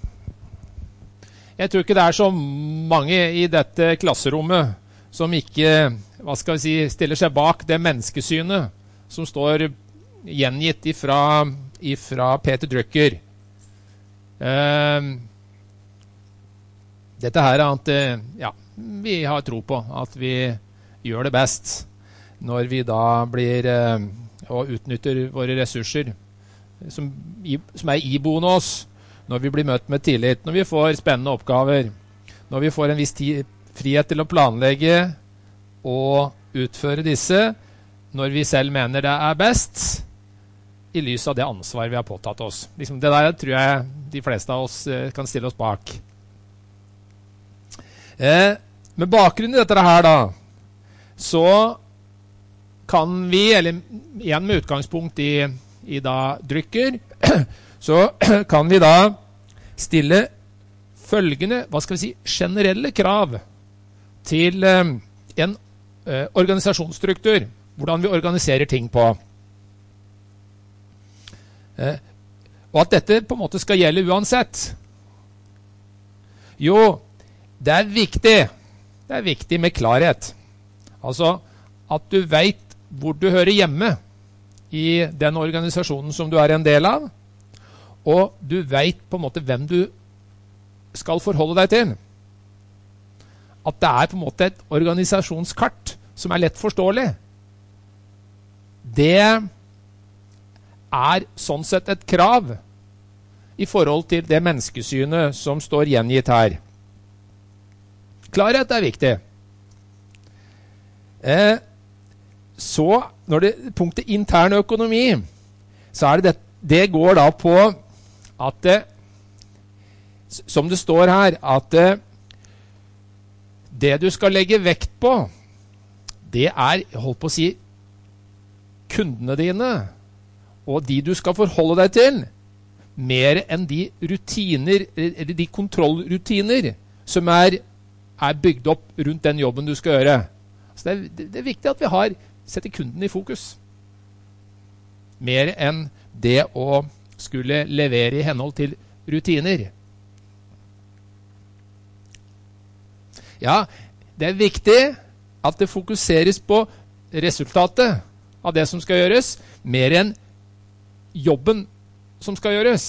jeg tror ikke det er så mange i dette klasserommet som ikke, hva skal vi si, stiller seg bak det menneskesynet som står gjengitt ifra, ifra Peter Drucker. Uh, dette her er at ja, vi har tro på at vi gjør det best når vi da blir uh, og utnytter våre ressurser som, i, som er iboende oss, når vi blir møtt med tillit, når vi får spennende oppgaver, når vi får en viss tid, frihet til å planlegge og utføre disse, når vi selv mener det er best, i lys av det ansvar vi har påtatt oss. Liksom det der tror jeg de fleste av oss eh, kan stille oss bak. Eh, med bakgrunn i dette her da, så kan vi, eller igjen med utgangspunkt i, i da Drucker, så kan vi da stille følgende, hva skal vi si, generelle krav til eh, en eh, organisasjonsstruktur, hvordan vi organiserer ting på. Eh, og at dette på en måte skal gjelde uansett. Jo, det er viktig, det er viktig med klarhet. Altså, at du vet hvor du hører hjemme i den organisasjonen som du er en del av, og du vet på en måte hvem du skal forholde deg til. At det er på en måte et organisasjonskart som er lett forståelig. Det er sånn sett et krav i forhold til det menneskesynet som står gjengitt her. Klarhet er viktig. Eh, så, når det punktet intern økonomi, så er det, det, det går da på at det, som det står her, at det, det du skal legge vekt på, det er, jeg holdt på å si, kundene dine, og de du skal forholde deg til, mer enn de rutiner, eller de kontrollrutiner, som er, er bygd opp rundt den jobben du skal gjøre. Så det er, det er viktig at vi har, setter kunden i fokus. Mer enn det å skulle levere i henhold til rutiner. Ja, det er viktig at det fokuseres på resultatet av det som skal gjøres, mer enn jobben som skal gjøres.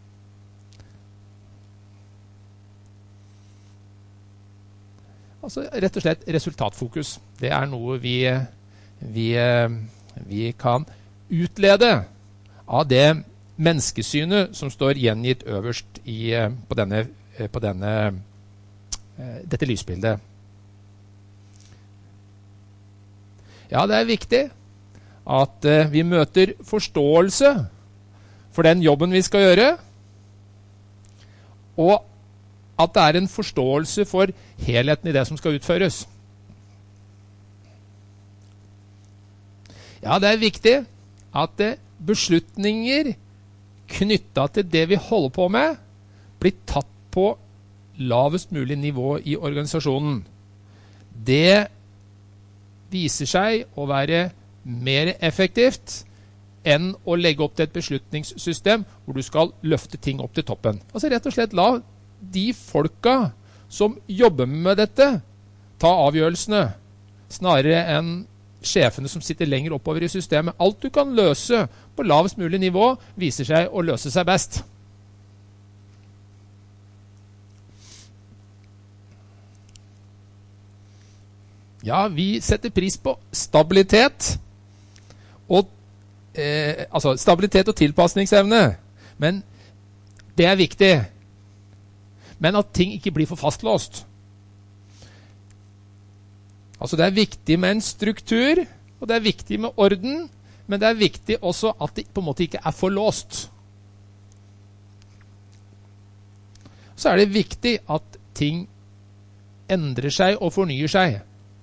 Altså rett og slett resultatfokus. Det er noe vi, vi, vi kan utlede av det menneskesynet som står gjengitt øverst i, på, denne, på denne, dette lysbildet. Ja, det er viktig at vi møter forståelse for den jobben vi skal gjøre, og at det er en forståelse for helheten i det som skal utføres. Ja, det er viktig at beslutninger knyttet til det vi holder på med, blir tatt på lavest mulig nivå i organisasjonen. Det viser seg å være mer effektivt enn å legge opp til et beslutningssystem hvor du skal løfte ting opp til toppen. Altså rett og slett la de folka som jobber med dette ta avgjørelsene, snarere enn sjefene som sitter lenger oppover i systemet. Alt du kan løse på lavest mulig nivå viser seg å løse seg best. Ja, vi setter pris på stabilitet og eh, altså stabilitet og tilpasningsevne, men det er viktig. Men at ting ikke blir for fastlåst. Altså det er viktig med en struktur, og det er viktig med orden, men det er viktig også at det på en måte ikke er for låst. Så er det viktig at ting endrer seg og fornyer seg.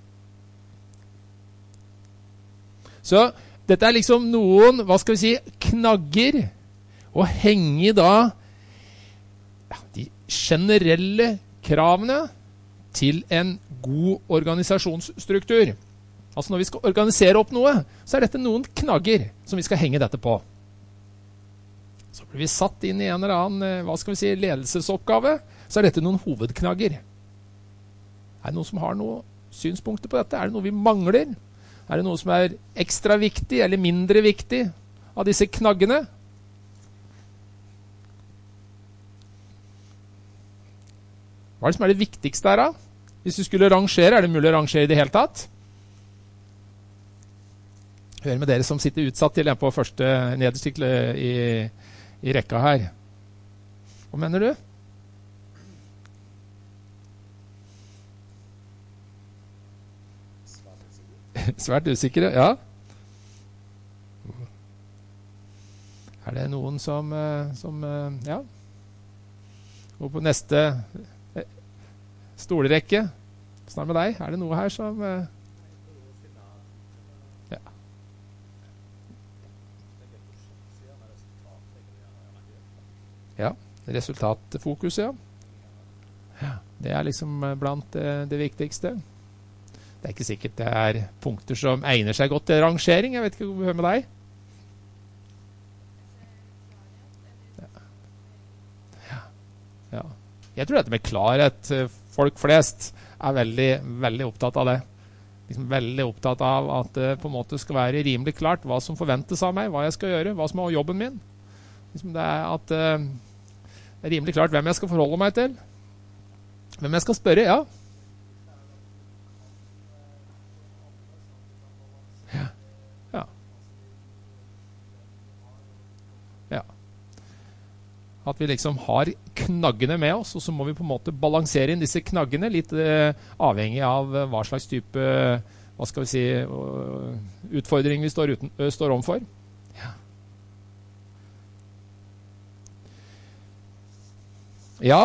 Så dette er liksom noen, hva skal vi si, knagger å henge i da ja, de generelle kravene til en god organisasjonsstruktur. Altså når vi skal organisere opp noe, så er dette noen knagger som vi skal henge dette på. Så blir vi satt inn i en eller annen hva skal vi si, ledelsesoppgave, så er dette noen hovedknagger. Er det noen som har noen synspunkter på dette? Er det noe vi mangler? Er det noe som er ekstra viktig eller mindre viktig av disse knaggene? Hva er det som er det viktigste her da? Hvis du skulle rangere, er det mulig å rangere i det hele tatt? Hør med dere som sitter utsatt til en på første nederstikle i, i rekka her. Hva mener du? Svært usikre, ja. Er det noen som, som ja, går på neste stolrekke? Snart med deg. Er det noe her som ja. Ja, resultatfokus, ja. Ja. Det er liksom blant det, det viktigste. Det er ikke sikkert det er punkter som egner seg godt til rangering. Jeg vet ikke hva med deg. Ja. Ja. Jeg tror dette med klarhet, folk flest er veldig, veldig opptatt av det. Liksom veldig opptatt av at det på en måte skal være rimelig klart hva som forventes av meg, hva jeg skal gjøre, hva som er jobben min. Liksom det er at det er rimelig klart hvem jeg skal forholde meg til. Hvem jeg skal spørre, ja. At vi liksom har knaggene med oss, og så må vi på en måte balansere inn disse knaggene, litt eh, avhengig av eh, hva slags type, hva skal vi si, uh, utfordring vi står, uten, uh, står omfor. Ja. Ja.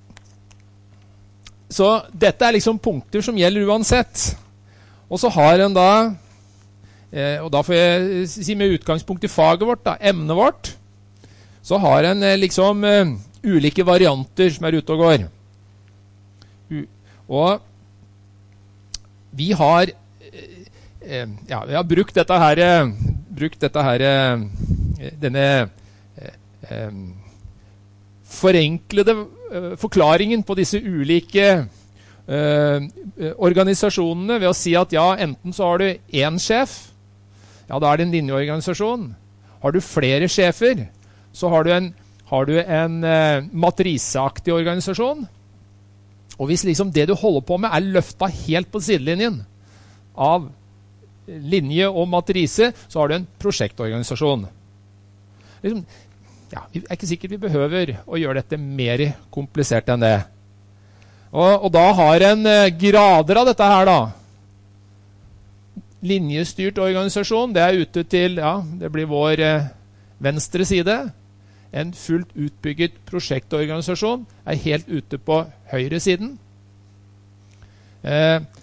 Så dette er liksom punkter som gjelder uansett. Og så har en da, eh, og da får jeg si med utgangspunkt i faget vårt, da, emnet vårt, så har en liksom uh, ulike varianter som er ute og går. U og vi har, uh, ja, vi har brukt dette her, uh, brukt dette her, uh, denne uh, um, forenklede uh, forklaringen på disse ulike uh, organisasjonene ved å si at ja, enten så har du en sjef, ja, da er det en linjeorganisasjon. Har du flere sjefer, så har du en, har du en eh, matriseaktig organisasjon. Og hvis liksom det du holder på med er løftet helt på sidelinjen av linje og matrise, så har du en prosjektorganisasjon. Liksom, ja, det er ikke sikkert vi behøver å gjøre dette mer komplisert enn det. Og, og da har en eh, grader av dette her da. Linjestyrt organisasjon, det er ute til, ja, det blir vår eh, venstre side. En fullt utbygget prosjektorganisasjon er helt ute på høyre siden. Eh,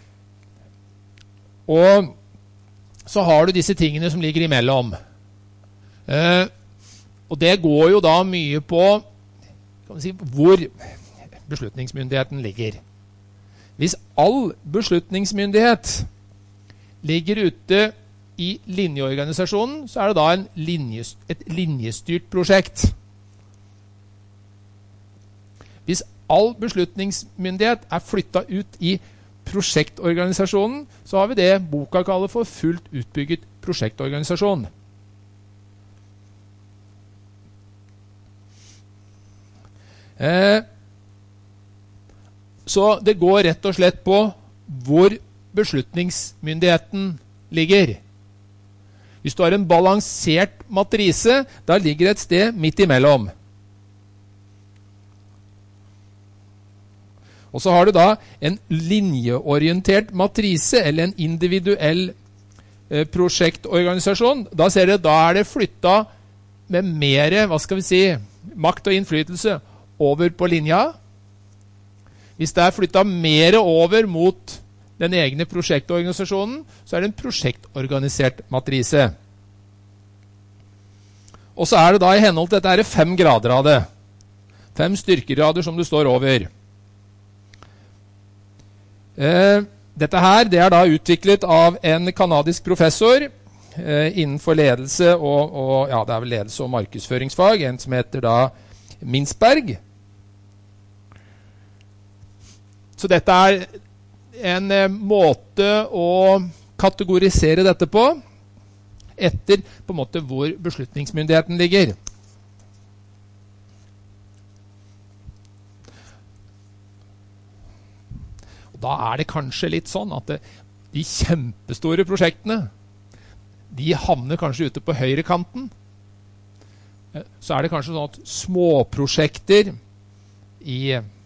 og så har du disse tingene som ligger imellom. Eh, og det går jo da mye på kan man si, hvor beslutningsmyndigheten ligger. Hvis all beslutningsmyndighet ligger ute i linjeorganisasjonen, så er det da en linjes, et linjestyrt prosjekt. Hvis all beslutningsmyndighet er flyttet ut i prosjektorganisasjonen, så har vi det boka kaller for fullt utbygget prosjektorganisasjon. Eh, så det går rett og slett på hvor beslutningsmyndigheten ligger. Hvis du har en balansert matrise, da ligger et sted midt imellom. Og så har du da en linjeorientert matrise, eller en individuell eh, prosjektorganisasjon. Da ser dere, da er det flyttet med mer, hva skal vi si, makt og innflytelse over på linja. Hvis det er flyttet mer over mot den egne prosjektorganisasjonen, så er det en prosjektorganisert matrise. Og så er det da i henhold til dette er det fem grader av det. Fem styrkegrader som du står over. Eh, dette her, det er da utviklet av en kanadisk professor eh, innenfor ledelse og, og ja, det er vel ledelse og markedsføringsfag, en som heter da Mintzberg. Så dette er en eh, måte å kategorisere dette på, etter på en måte hvor beslutningsmyndigheten ligger. Og da er det kanskje litt sånn at det, de kjempestore prosjektene, de havner kanskje ute på høyrekanten. Så er det kanskje sånn at småprosjekter i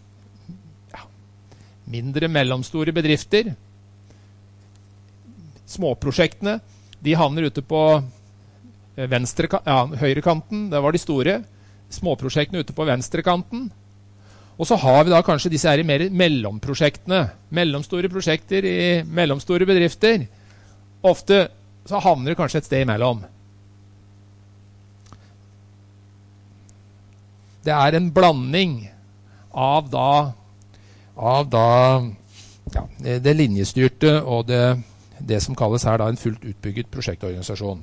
mindre mellomstore bedrifter, småprosjektene, de havner ute på venstre, ja, høyrekanten, det var de store, småprosjektene ute på venstrekanten, og så har vi da kanskje disse her mer mellomprosjektene, mellomstore prosjekter i mellomstore bedrifter, ofte så havner det kanskje et sted imellom. Det er en blanding av da av da ja, det linjestyrte og det, det som kalles her da en fullt utbygget prosjektorganisasjon.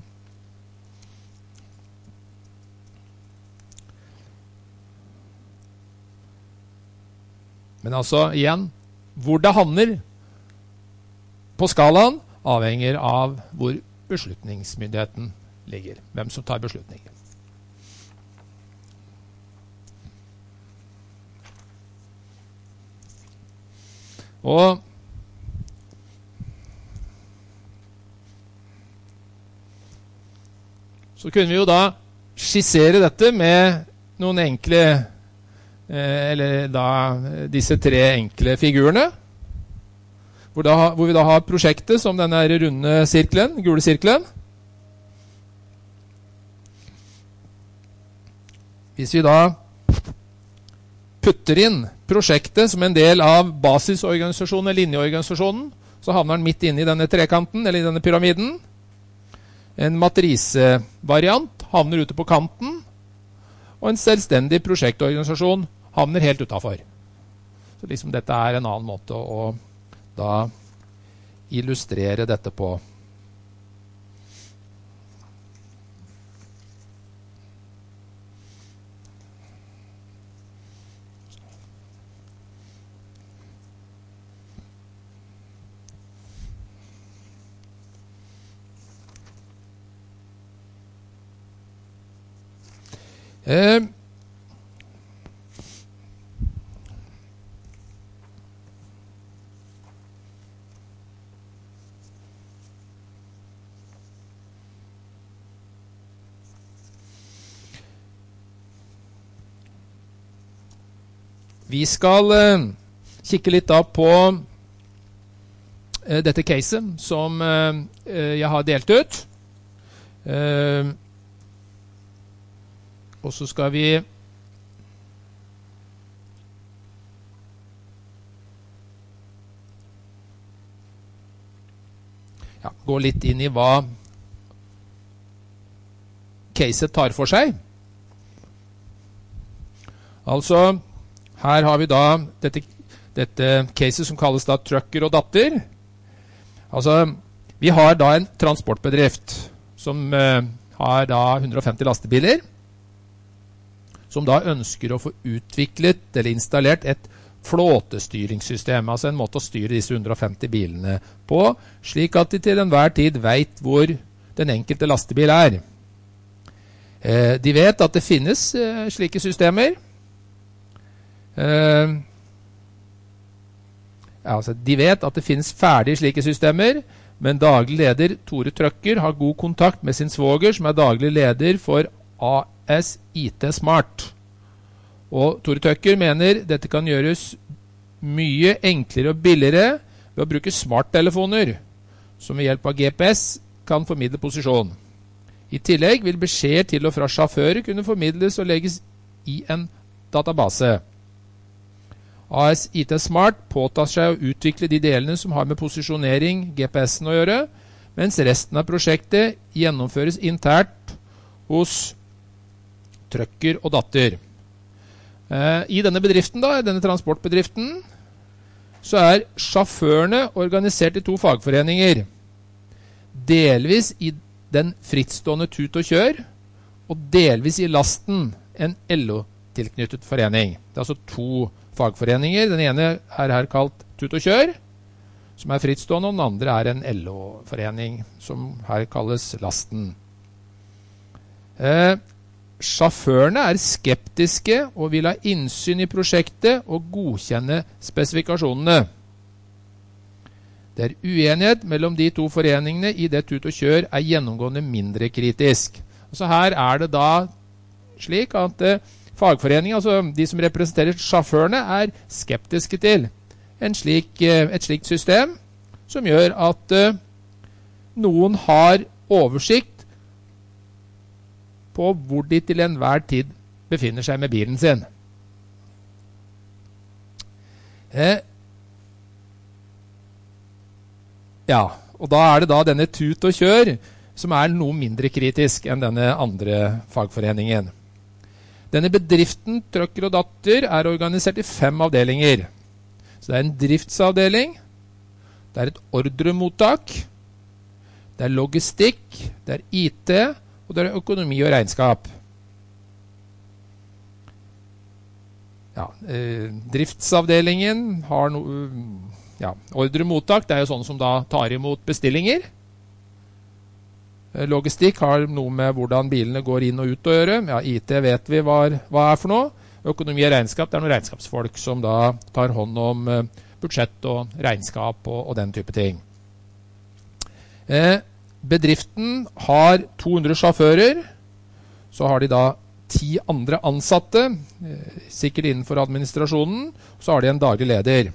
Men altså, igjen, hvor det havner på skalaen avhenger av hvor beslutningsmyndigheten ligger, hvem som tar beslutninger. Og så kunne vi jo da skissere dette med noen enkle, eh, eller da disse tre enkle figurene, hvor, da, hvor vi da har prosjektet som denne runde sirkelen, gule sirkelen. Hvis vi da putter inn prosjektet som en del av basisorganisasjonen, linjeorganisasjonen, så havner den midt inne i denne trekanten, eller i denne pyramiden. En matrisevariant havner ute på kanten, og en selvstendig prosjektorganisasjon havner helt utenfor. Så liksom dette er en annen måte å da illustrere dette på. Eh, vi skal eh, kikke litt da på eh, dette caset som eh, jeg har delt ut. Eh, Og så skal vi ja, gå litt inn i hva caset tar for seg. Altså, her har vi da dette, dette caset som kalles da trucker og datter. Altså, vi har da en transportbedrift som uh, har da hundre og femti lastebiler, som da ønsker å få utviklet eller installert et flåtestyringssystem, altså en måte å styre disse hundre og femti bilene på, slik at de til enhver tid vet hvor den enkelte lastebil er. Eh, de vet at det finnes eh, slike systemer. Eh, altså, de vet at det finnes ferdige slike systemer, men daglig leder Tore Trøkker har god kontakt med sin svoger, som er daglig leder for A S I T Smart. Og Tore Trøkker mener dette kan gjøres mye enklere og billigere ved å bruke smarttelefoner, som ved hjelp av G P S kan formidle posisjon. I tillegg vil beskjed til og fra sjåfører kunne formidles og legges i en database. A S I T Smart påtar seg å utvikle de delene som har med posisjonering, G P S-en å gjøre, mens resten av prosjektet gjennomføres internt hos Trøkker og datter. Eh, I denne bedriften da, denne transportbedriften, så er sjåførene organisert i to fagforeninger. Delvis i den frittstående tut og kjør, og delvis i lasten en L O-tilknyttet forening. Det er altså to fagforeninger. Den ene er her kalt tut og kjør, som er frittstående, og den andre er en L O-forening, som her kalles lasten. Eh, sjåførene er skeptiske og vil ha innsyn i prosjektet og godkjenne spesifikasjonene. Det er uenighet mellom de to foreningene i det tut og kjør er gjennomgående mindre kritisk. Så her er det da slik at eh, fagforeningen, altså de som representerer sjåførene, er skeptiske til en slik, eh, et slikt system som gjør at eh, noen har oversikt på hvor de til enhver tid befinner seg med bilen sin. Eh, ja, og da er det da denne tut og kjør som er noe mindre kritisk enn denne andre fagforeningen. Denne bedriften, Trøkker og Datter, er organisert i fem avdelinger. Så det er en driftsavdeling, det er et ordremottak, det er logistikk, det er I T, og det er økonomi og regnskap. Ja, eh, driftsavdelingen har noe, ja, ordremottak, det er jo sånn som da tar imot bestillinger. Logistikk har noe med hvordan bilene går inn og ut å gjøre. Ja, I T vet vi hva, hva er for noe. Økonomi og regnskap, det er noen regnskapsfolk som da tar hånd om eh, budsjett og regnskap og, og den type ting. Eh, bedriften har to hundre sjåfører, så har de da ti andre ansatte, eh, sikkert innenfor administrasjonen, så har de en daglig leder.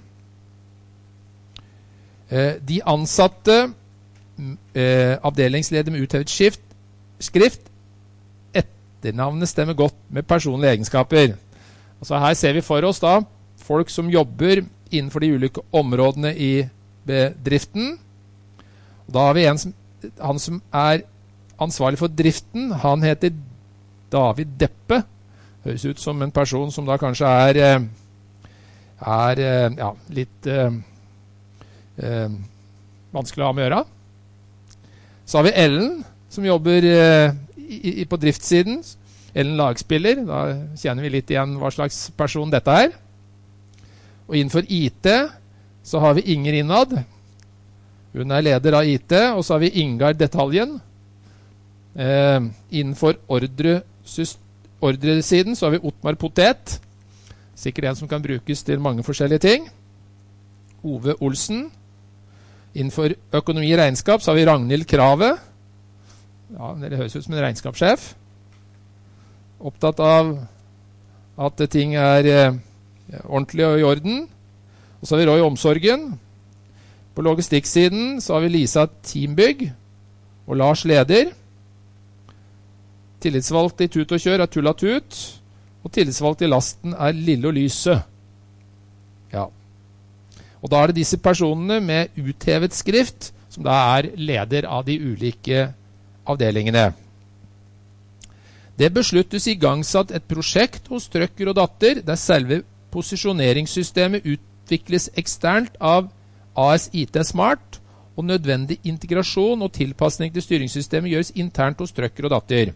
Eh, de ansatte Eh, avdelingsleder med uthevet skift, skrift, etternavnet stemmer godt med personlige egenskaper. Altså her ser vi for oss da folk som jobber innenfor de ulike områdene i bedriften. Og da har vi en som, han som er ansvarlig for driften, han heter David Deppe. Høres ut som en person som da kanskje er, er ja, litt eh, eh, vanskelig å ha med å gjøre. Så har vi Ellen, som jobber eh, i, i, på driftssiden. Ellen lagspiller, da kjenner vi litt igjen hva slags person dette er. Og innenfor I T så har vi Inger Innad. Hun er leder av I T, og så har vi Ingar Detaljen. Eh, innenfor ordre, ordresiden så har vi Ottmar Potet. Sikkert en som kan brukes til mange forskjellige ting. Ove Olsen. Innenfor økonomi og regnskap så har vi Ragnhild Krave. Ja, det høres ut som en regnskapssjef. Opptatt av at ting er eh, ordentlig og i orden. Og så har vi Roy Omsorgen. På logistikksiden så har vi Lisa Teambygg og Lars Leder. Tillitsvalgt i Tut og Kjør er Tulla Tut. Og tillitsvalgt i lasten er Lille og Lyse. Ja. Og da er det disse personene med uthevet skrift som da er leder av de ulike avdelingene. Det besluttes igangsatt et prosjekt hos Trøkker og Datter der selve posisjoneringssystemet utvikles eksternt av A S I T Smart, og nødvendig integrasjon og tilpasning til styringssystemet gjøres internt hos Trøkker og Datter.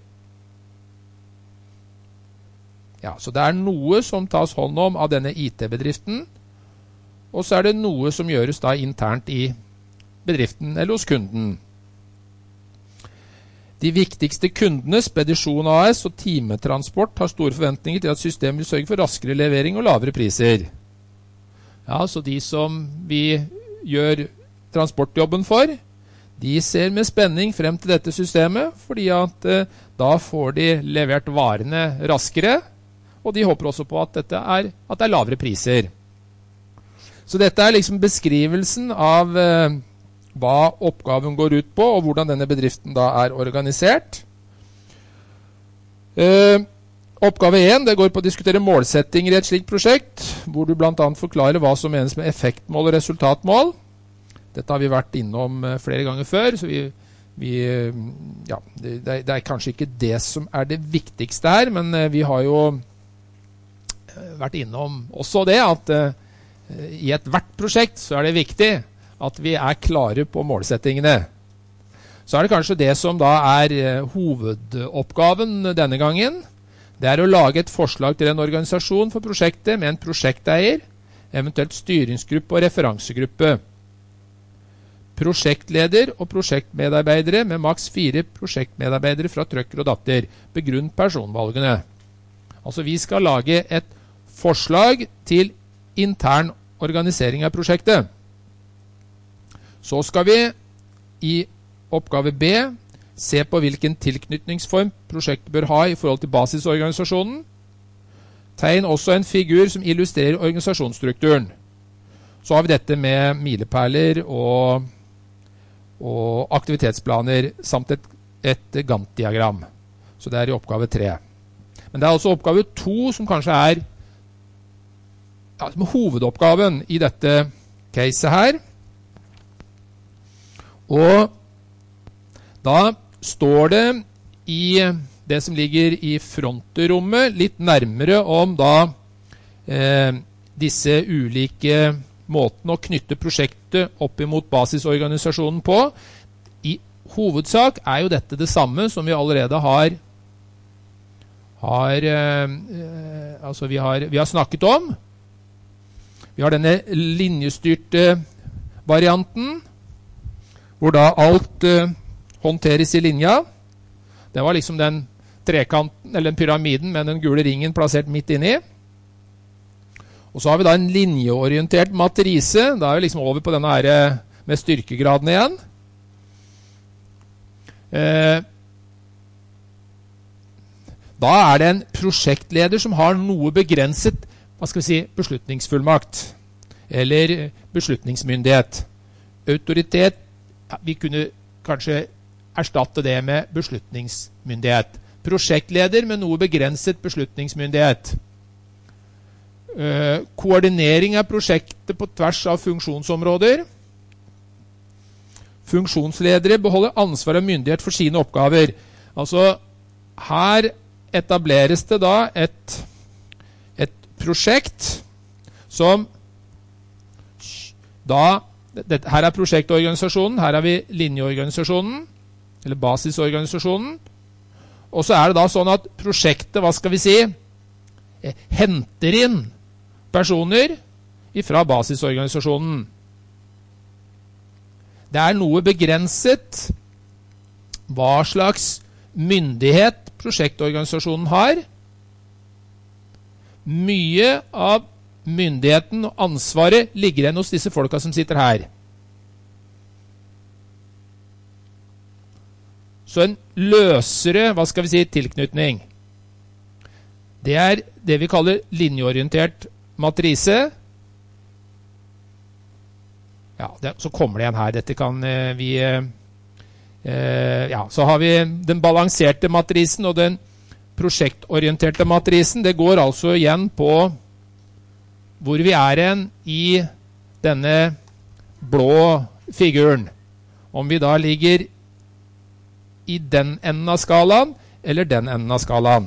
Ja, så det er noe som tas hånd om av denne I T-bedriften, og så er det noe som gjøres da internt i bedriften eller hos kunden. De viktigste kundene, Spedisjon A S og timetransport, har store forventninger til at systemet vil sørge for raskere levering og lavere priser. Ja, så de som vi gjør transportjobben for, de ser med spenning frem til dette systemet, fordi at eh, da får de levert varene raskere, og de håper også på at, dette er, at det er lavere priser. Så dette er liksom beskrivelsen av eh, hva oppgaven går ut på, og hvordan denne bedriften da er organisert. Eh, oppgave én, det går på å diskutere målsettinger i et slikt prosjekt, hvor du blant annet forklarer hva som menes med effektmål og resultatmål. Dette har vi vært innom eh, flere ganger før, så vi, vi eh, ja, det, det er kanskje ikke det som er det viktigste her, men eh, vi har jo eh, vært innom også det at eh, i et hvert prosjekt så er det viktig at vi er klare på målsettingene. så er det kanskje det som da er eh, hovedoppgaven denne gangen. Det er å lage et forslag til en organisasjon for prosjektet med en prosjekteier, eventuelt styringsgruppe og referansegruppe. Prosjektleder og prosjektmedarbeidere med maks fire prosjektmedarbeidere fra trøkker og datter. Begrunn personvalgene. Altså vi skal lage et forslag til intern organisering av prosjektet. Så skal vi i oppgave B se på hvilken tilknytningsform prosjektet bør ha i forhold til basisorganisasjonen. Tegn også en figur som illustrerer organisasjonsstrukturen. Så har vi dette med milepæler og, og aktivitetsplaner samt et, et Gantt-diagram. Så det er i oppgave tre. Men det er også oppgave to som kanskje er ja, som er hovedoppgaven i dette caset her. Og da står det i det som ligger i frontrommet litt nærmere om da eh, disse ulike måtene å knytte prosjektet opp imot basisorganisasjonen på. I hovedsak er jo dette det samme som vi allerede har har, eh, altså vi har, vi har snakket om. Vi har denne linjestyrte varianten, hvor da alt eh, håndteres i linja. Det var liksom den trekanten, eller den pyramiden med den gule ringen plassert midt inni. Og så har vi da en linjeorientert matrise. Da er vi liksom over på denne her med styrkegraden igjen. Eh, Da er det en prosjektleder som har noe begrenset, hva skal vi si, beslutningsfullmakt, eller beslutningsmyndighet. Autoritet, ja, vi kunne kanskje erstatte det med beslutningsmyndighet. Prosjektleder med noe begrenset beslutningsmyndighet. Eh, koordinering av prosjektet på tvers av funksjonsområder. Funksjonsledere beholder ansvar og myndighet for sine oppgaver. Altså, her etableres det da et, et prosjekt som da, det, her er prosjektorganisasjonen, her er vi linjeorganisasjonen, eller basisorganisasjonen, og så er det da sånn at prosjektet, hva skal vi si, henter inn personer fra basisorganisasjonen. Det er noe begrenset hva slags myndighet prosjektorganisasjonen har. Mye av myndigheten og ansvaret ligger igjen hos disse folka som sitter her. Så en løsere, hva skal vi si, tilknytning. Det er det vi kaller linjeorientert matrise. Ja, det, så kommer det igjen her. Dette kan eh, vi... Eh, Uh, ja, så har vi den balanserte matrisen og den prosjektorienterte matrisen. Det går altså igjen på hvor vi er hen i denne blå figuren. Om vi da ligger i den enden av skalaen eller den enden av skalaen.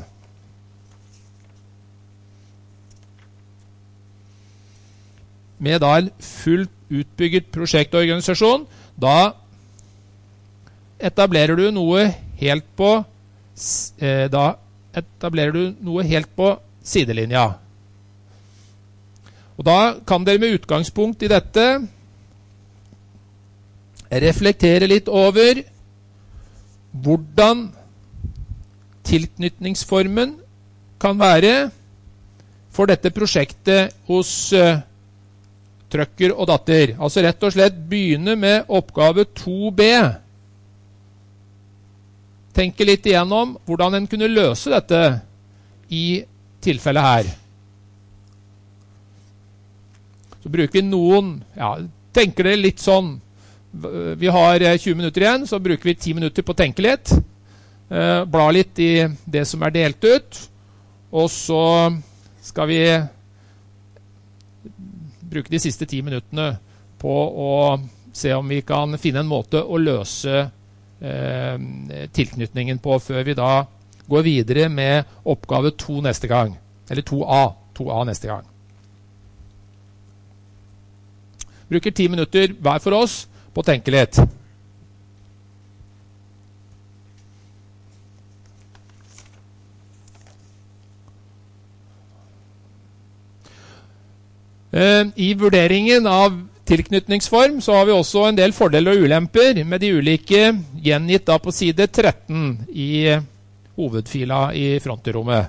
Med da en fullt utbygget prosjektorganisasjon, da etablerer du noe helt på eh, da etablerer du noe helt på sidelinja. Og da kan dere med utgangspunkt i dette reflektere litt over hvordan tilknytningsformen kan være for dette prosjektet hos eh, trøkker og datter. Altså rett og slett begynne med oppgave to B. Tenke litt igjennom hvordan en kunne løse dette i tilfellet her. Så bruker vi noen, ja, tenker det litt sånn, vi har tjue minutter igjen, så bruker vi ti minutter på å tenke litt, eh, bla litt i det som er delt ut, og så skal vi bruke de siste ti minuttene på å se om vi kan finne en måte å løse Eh, tilknytningen på før vi da går videre med oppgave to neste gang, eller to A, to A neste gang. Bruker ti minutter hver for oss på å tenke litt. Eh, I vurderingen av tilknytningsform så har vi også en del fordeler og ulemper med de ulike gjengitt da på side tretten i hovedfila i frontrommet.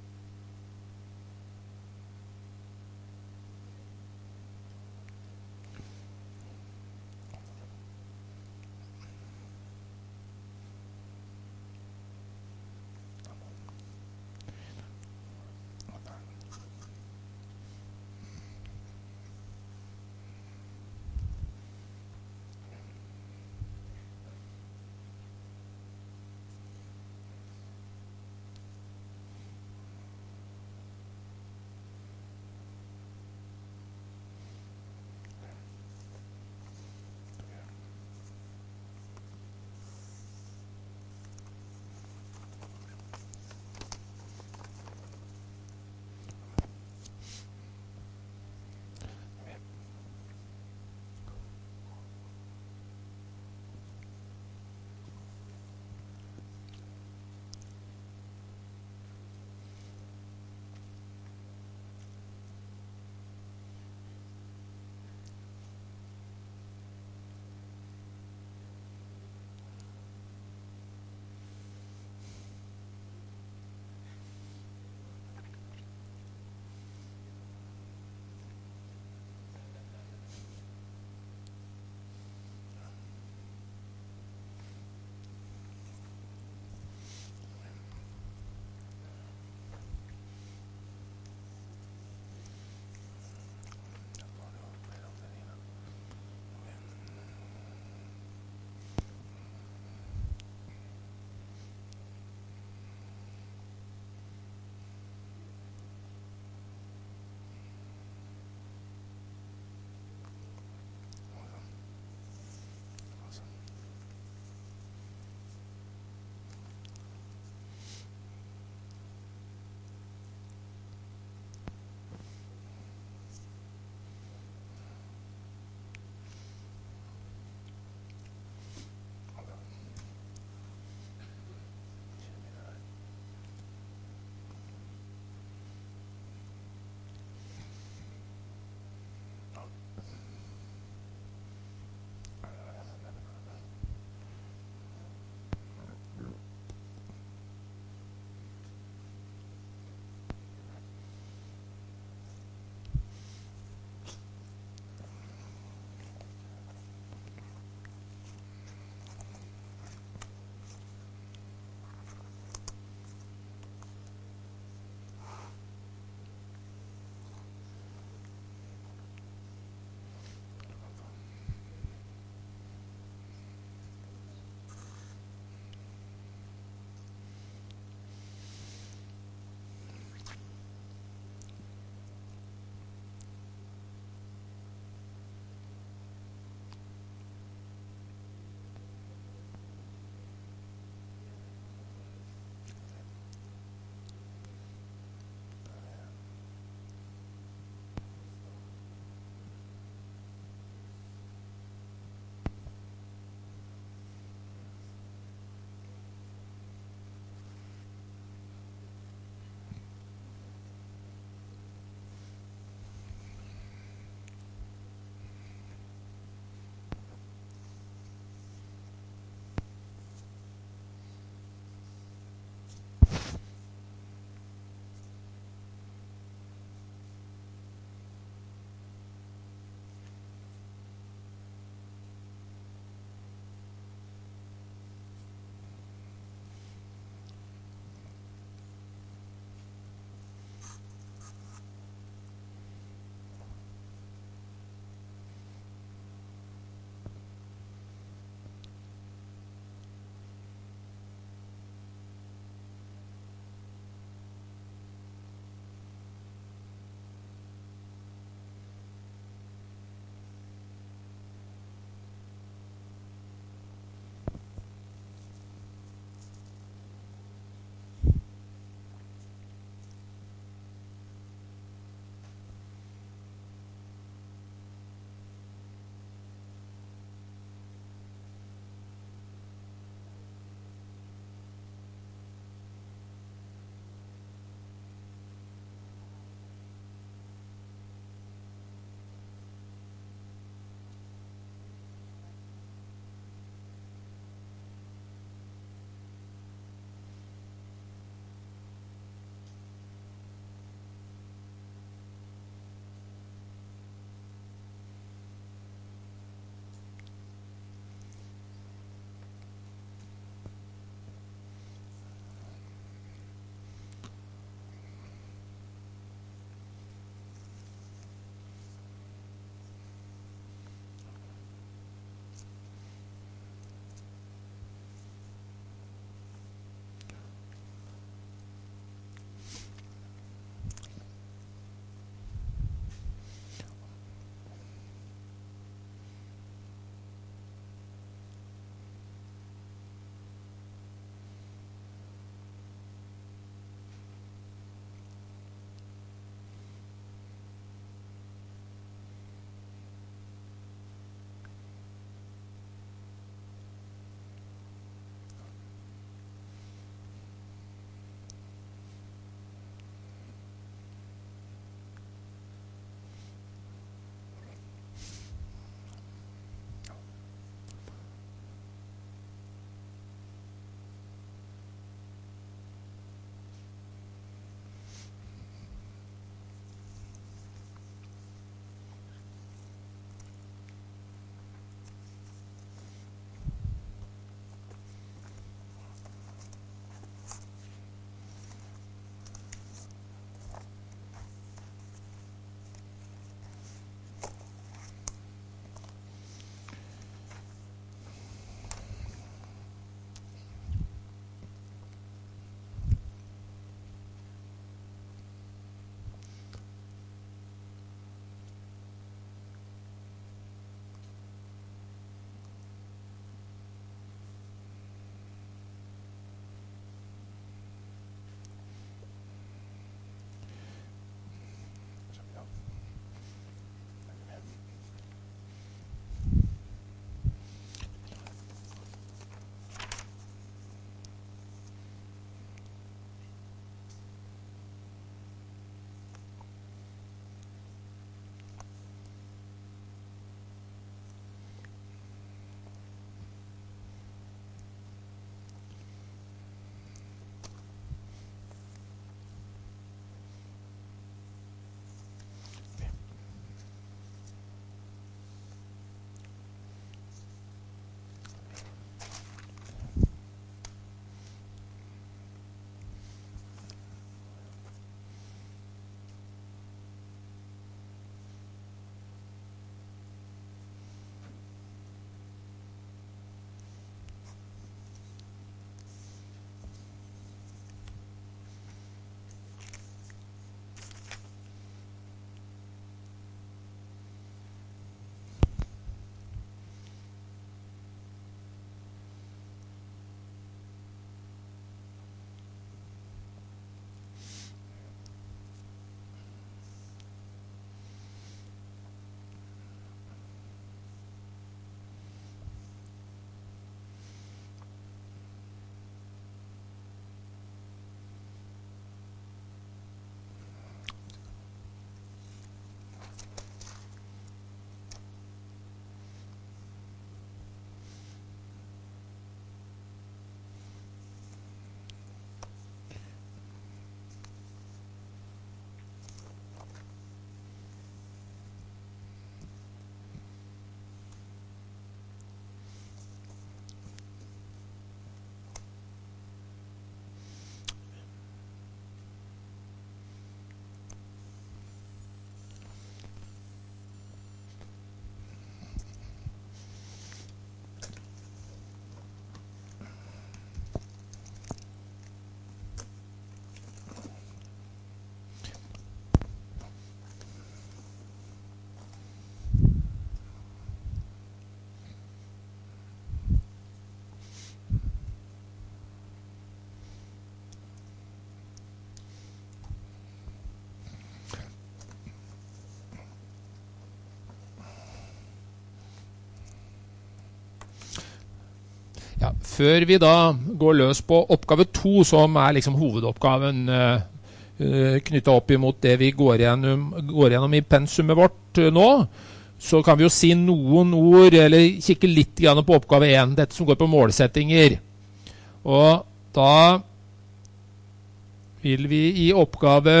før vi da går løs på oppgave to, som er liksom hovedoppgaven uh, knyttet opp imot det vi går gjennom, går gjennom i pensumet vårt uh, nå, så kan vi jo si noen ord, eller kikke litt grann på oppgave én, dette som går på målsettinger. Og da vil vi i oppgave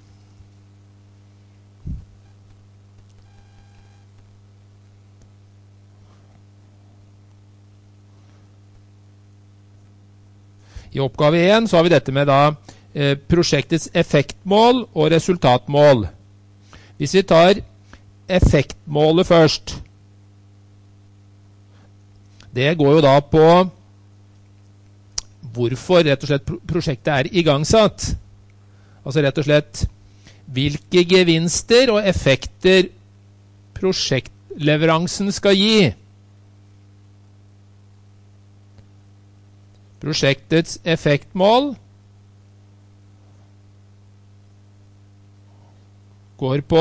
I oppgave én så har vi dette med da eh, prosjektets effektmål og resultatmål. Hvis vi tar effektmålet først, det går jo da på hvorfor rett og slett prosjektet er igangsatt. Altså rett og slett hvilke gevinster og effekter prosjektleveransen skal gi. Prosjektets effektmål går på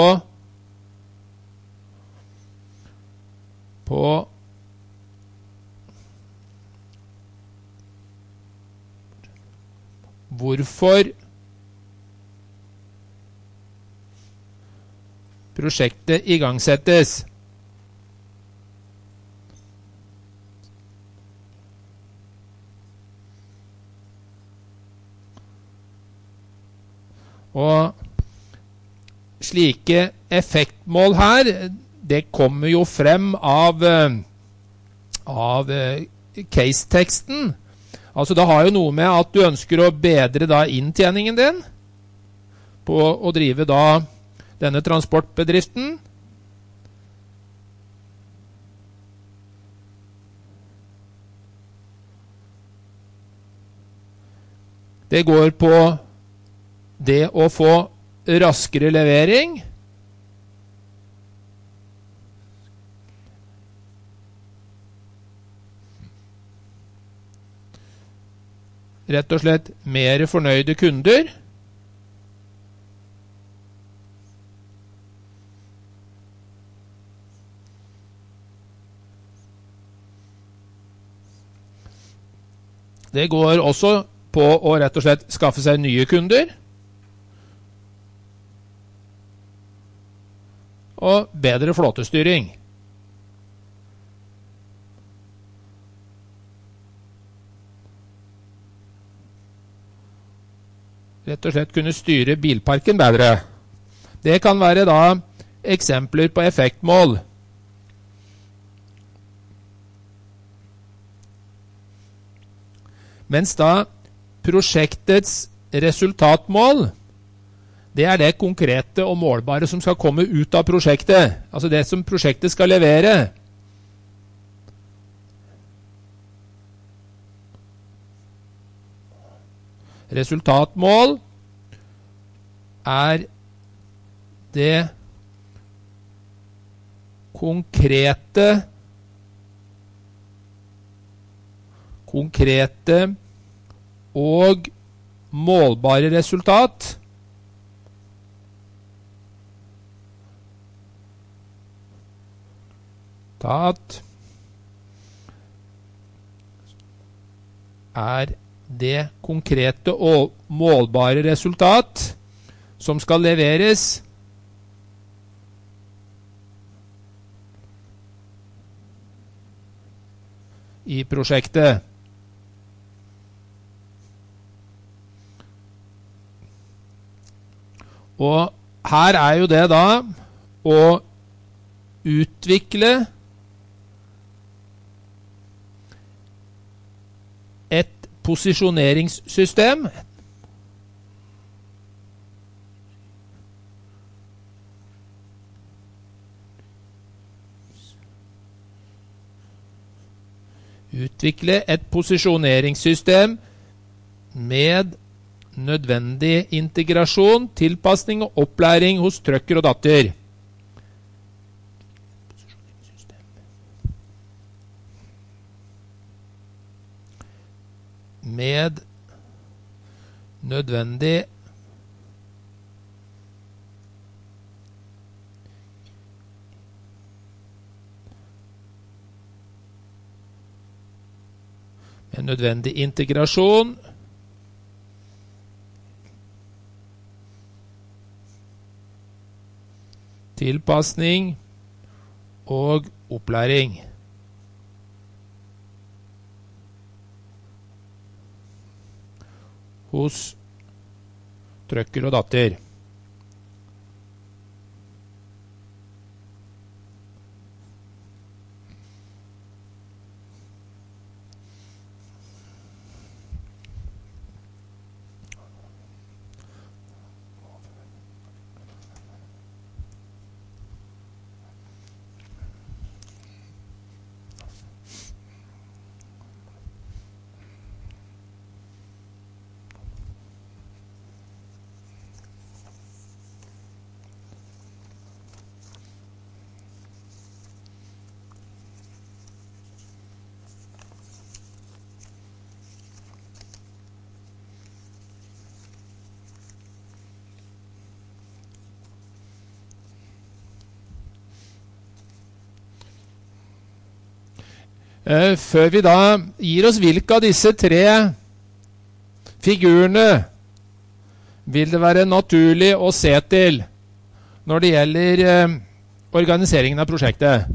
på hvorfor prosjektet igangsettes. Og slike effektmål her, det kommer jo frem av, av case-teksten. Altså det har jo noe med at du ønsker å bedre da inntjeningen din på å drive da denne transportbedriften. Det går på det å få raskere levering. Rett og slett mer fornøyde kunder. Det går også på å rett og slett skaffe seg nye kunder. Og bedre flåtestyring. Rett og slett kunne styre bilparken bedre. Det kan være da eksempler på effektmål. Mens da prosjektets resultatmål, det er det konkrete og målbare som skal komme ut av prosjektet. Altså det som prosjektet skal levere. Resultatmål er det konkrete konkrete og målbare resultat Resultat er det konkrete og målbare resultat som skal leveres i prosjektet. Og her er jo det da å utvikle et posisjoneringssystem utvikle et posisjoneringssystem med nødvendig integrasjon, tilpasning og opplæring hos trucker og datter. Med nødvendig En nødvendig integrasjon. Tilpasning og opplæring. Hos trøkker og datter. Eh, før vi da gir oss hvilke av disse tre figurene vil det være naturlig å se til når det gjelder eh, organiseringen av prosjektet.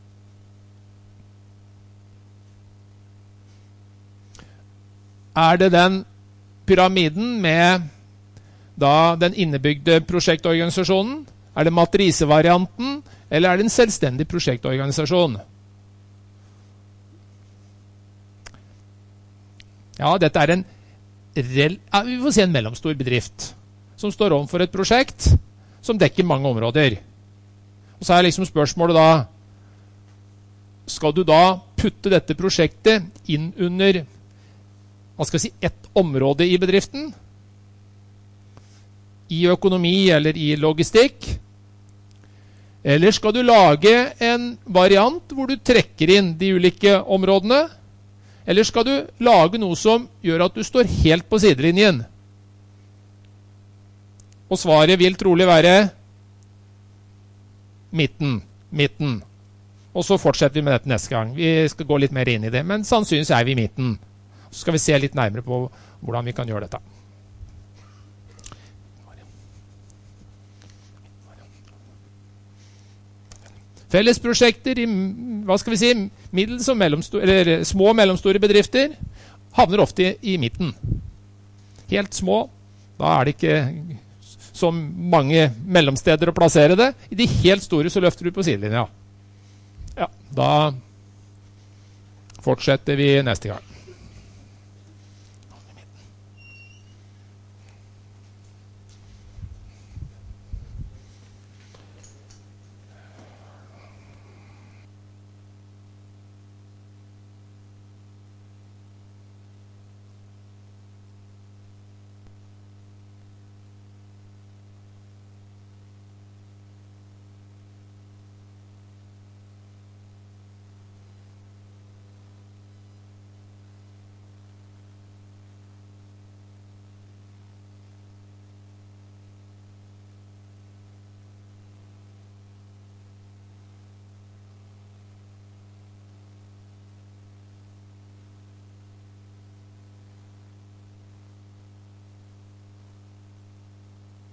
Er det den pyramiden med da den innebygde prosjektorganisasjonen? Er det matrisevarianten, eller er det en selvstendig prosjektorganisasjon? Ja, dette er en, rel, ja, vi får si en mellomstor bedrift som står overfor et prosjekt som dekker mange områder. Og så er liksom spørsmålet da, skal du da putte dette prosjektet inn under, hva skal jeg si, et område i bedriften? I økonomi eller i logistikk? Eller skal du lage en variant hvor du trekker inn de ulike områdene? Eller skal du lage noe som gjør at du står helt på sidelinjen? Og svaret vil trolig være midten, midten. Og så fortsetter vi med dette neste gang. Vi skal gå litt mer inn i det, men sannsynligvis er vi i midten. Så skal vi se litt nærmere på hvordan vi kan gjøre dette. Fellesprosjekter i, hva skal vi si, middels og mellomstore, eller små og mellomstore bedrifter havner ofte i, i midten. Helt små, da er det ikke så mange mellomsteder å plassere det. I de helt store så løfter du på sidelinja. Ja, da fortsetter vi neste gang.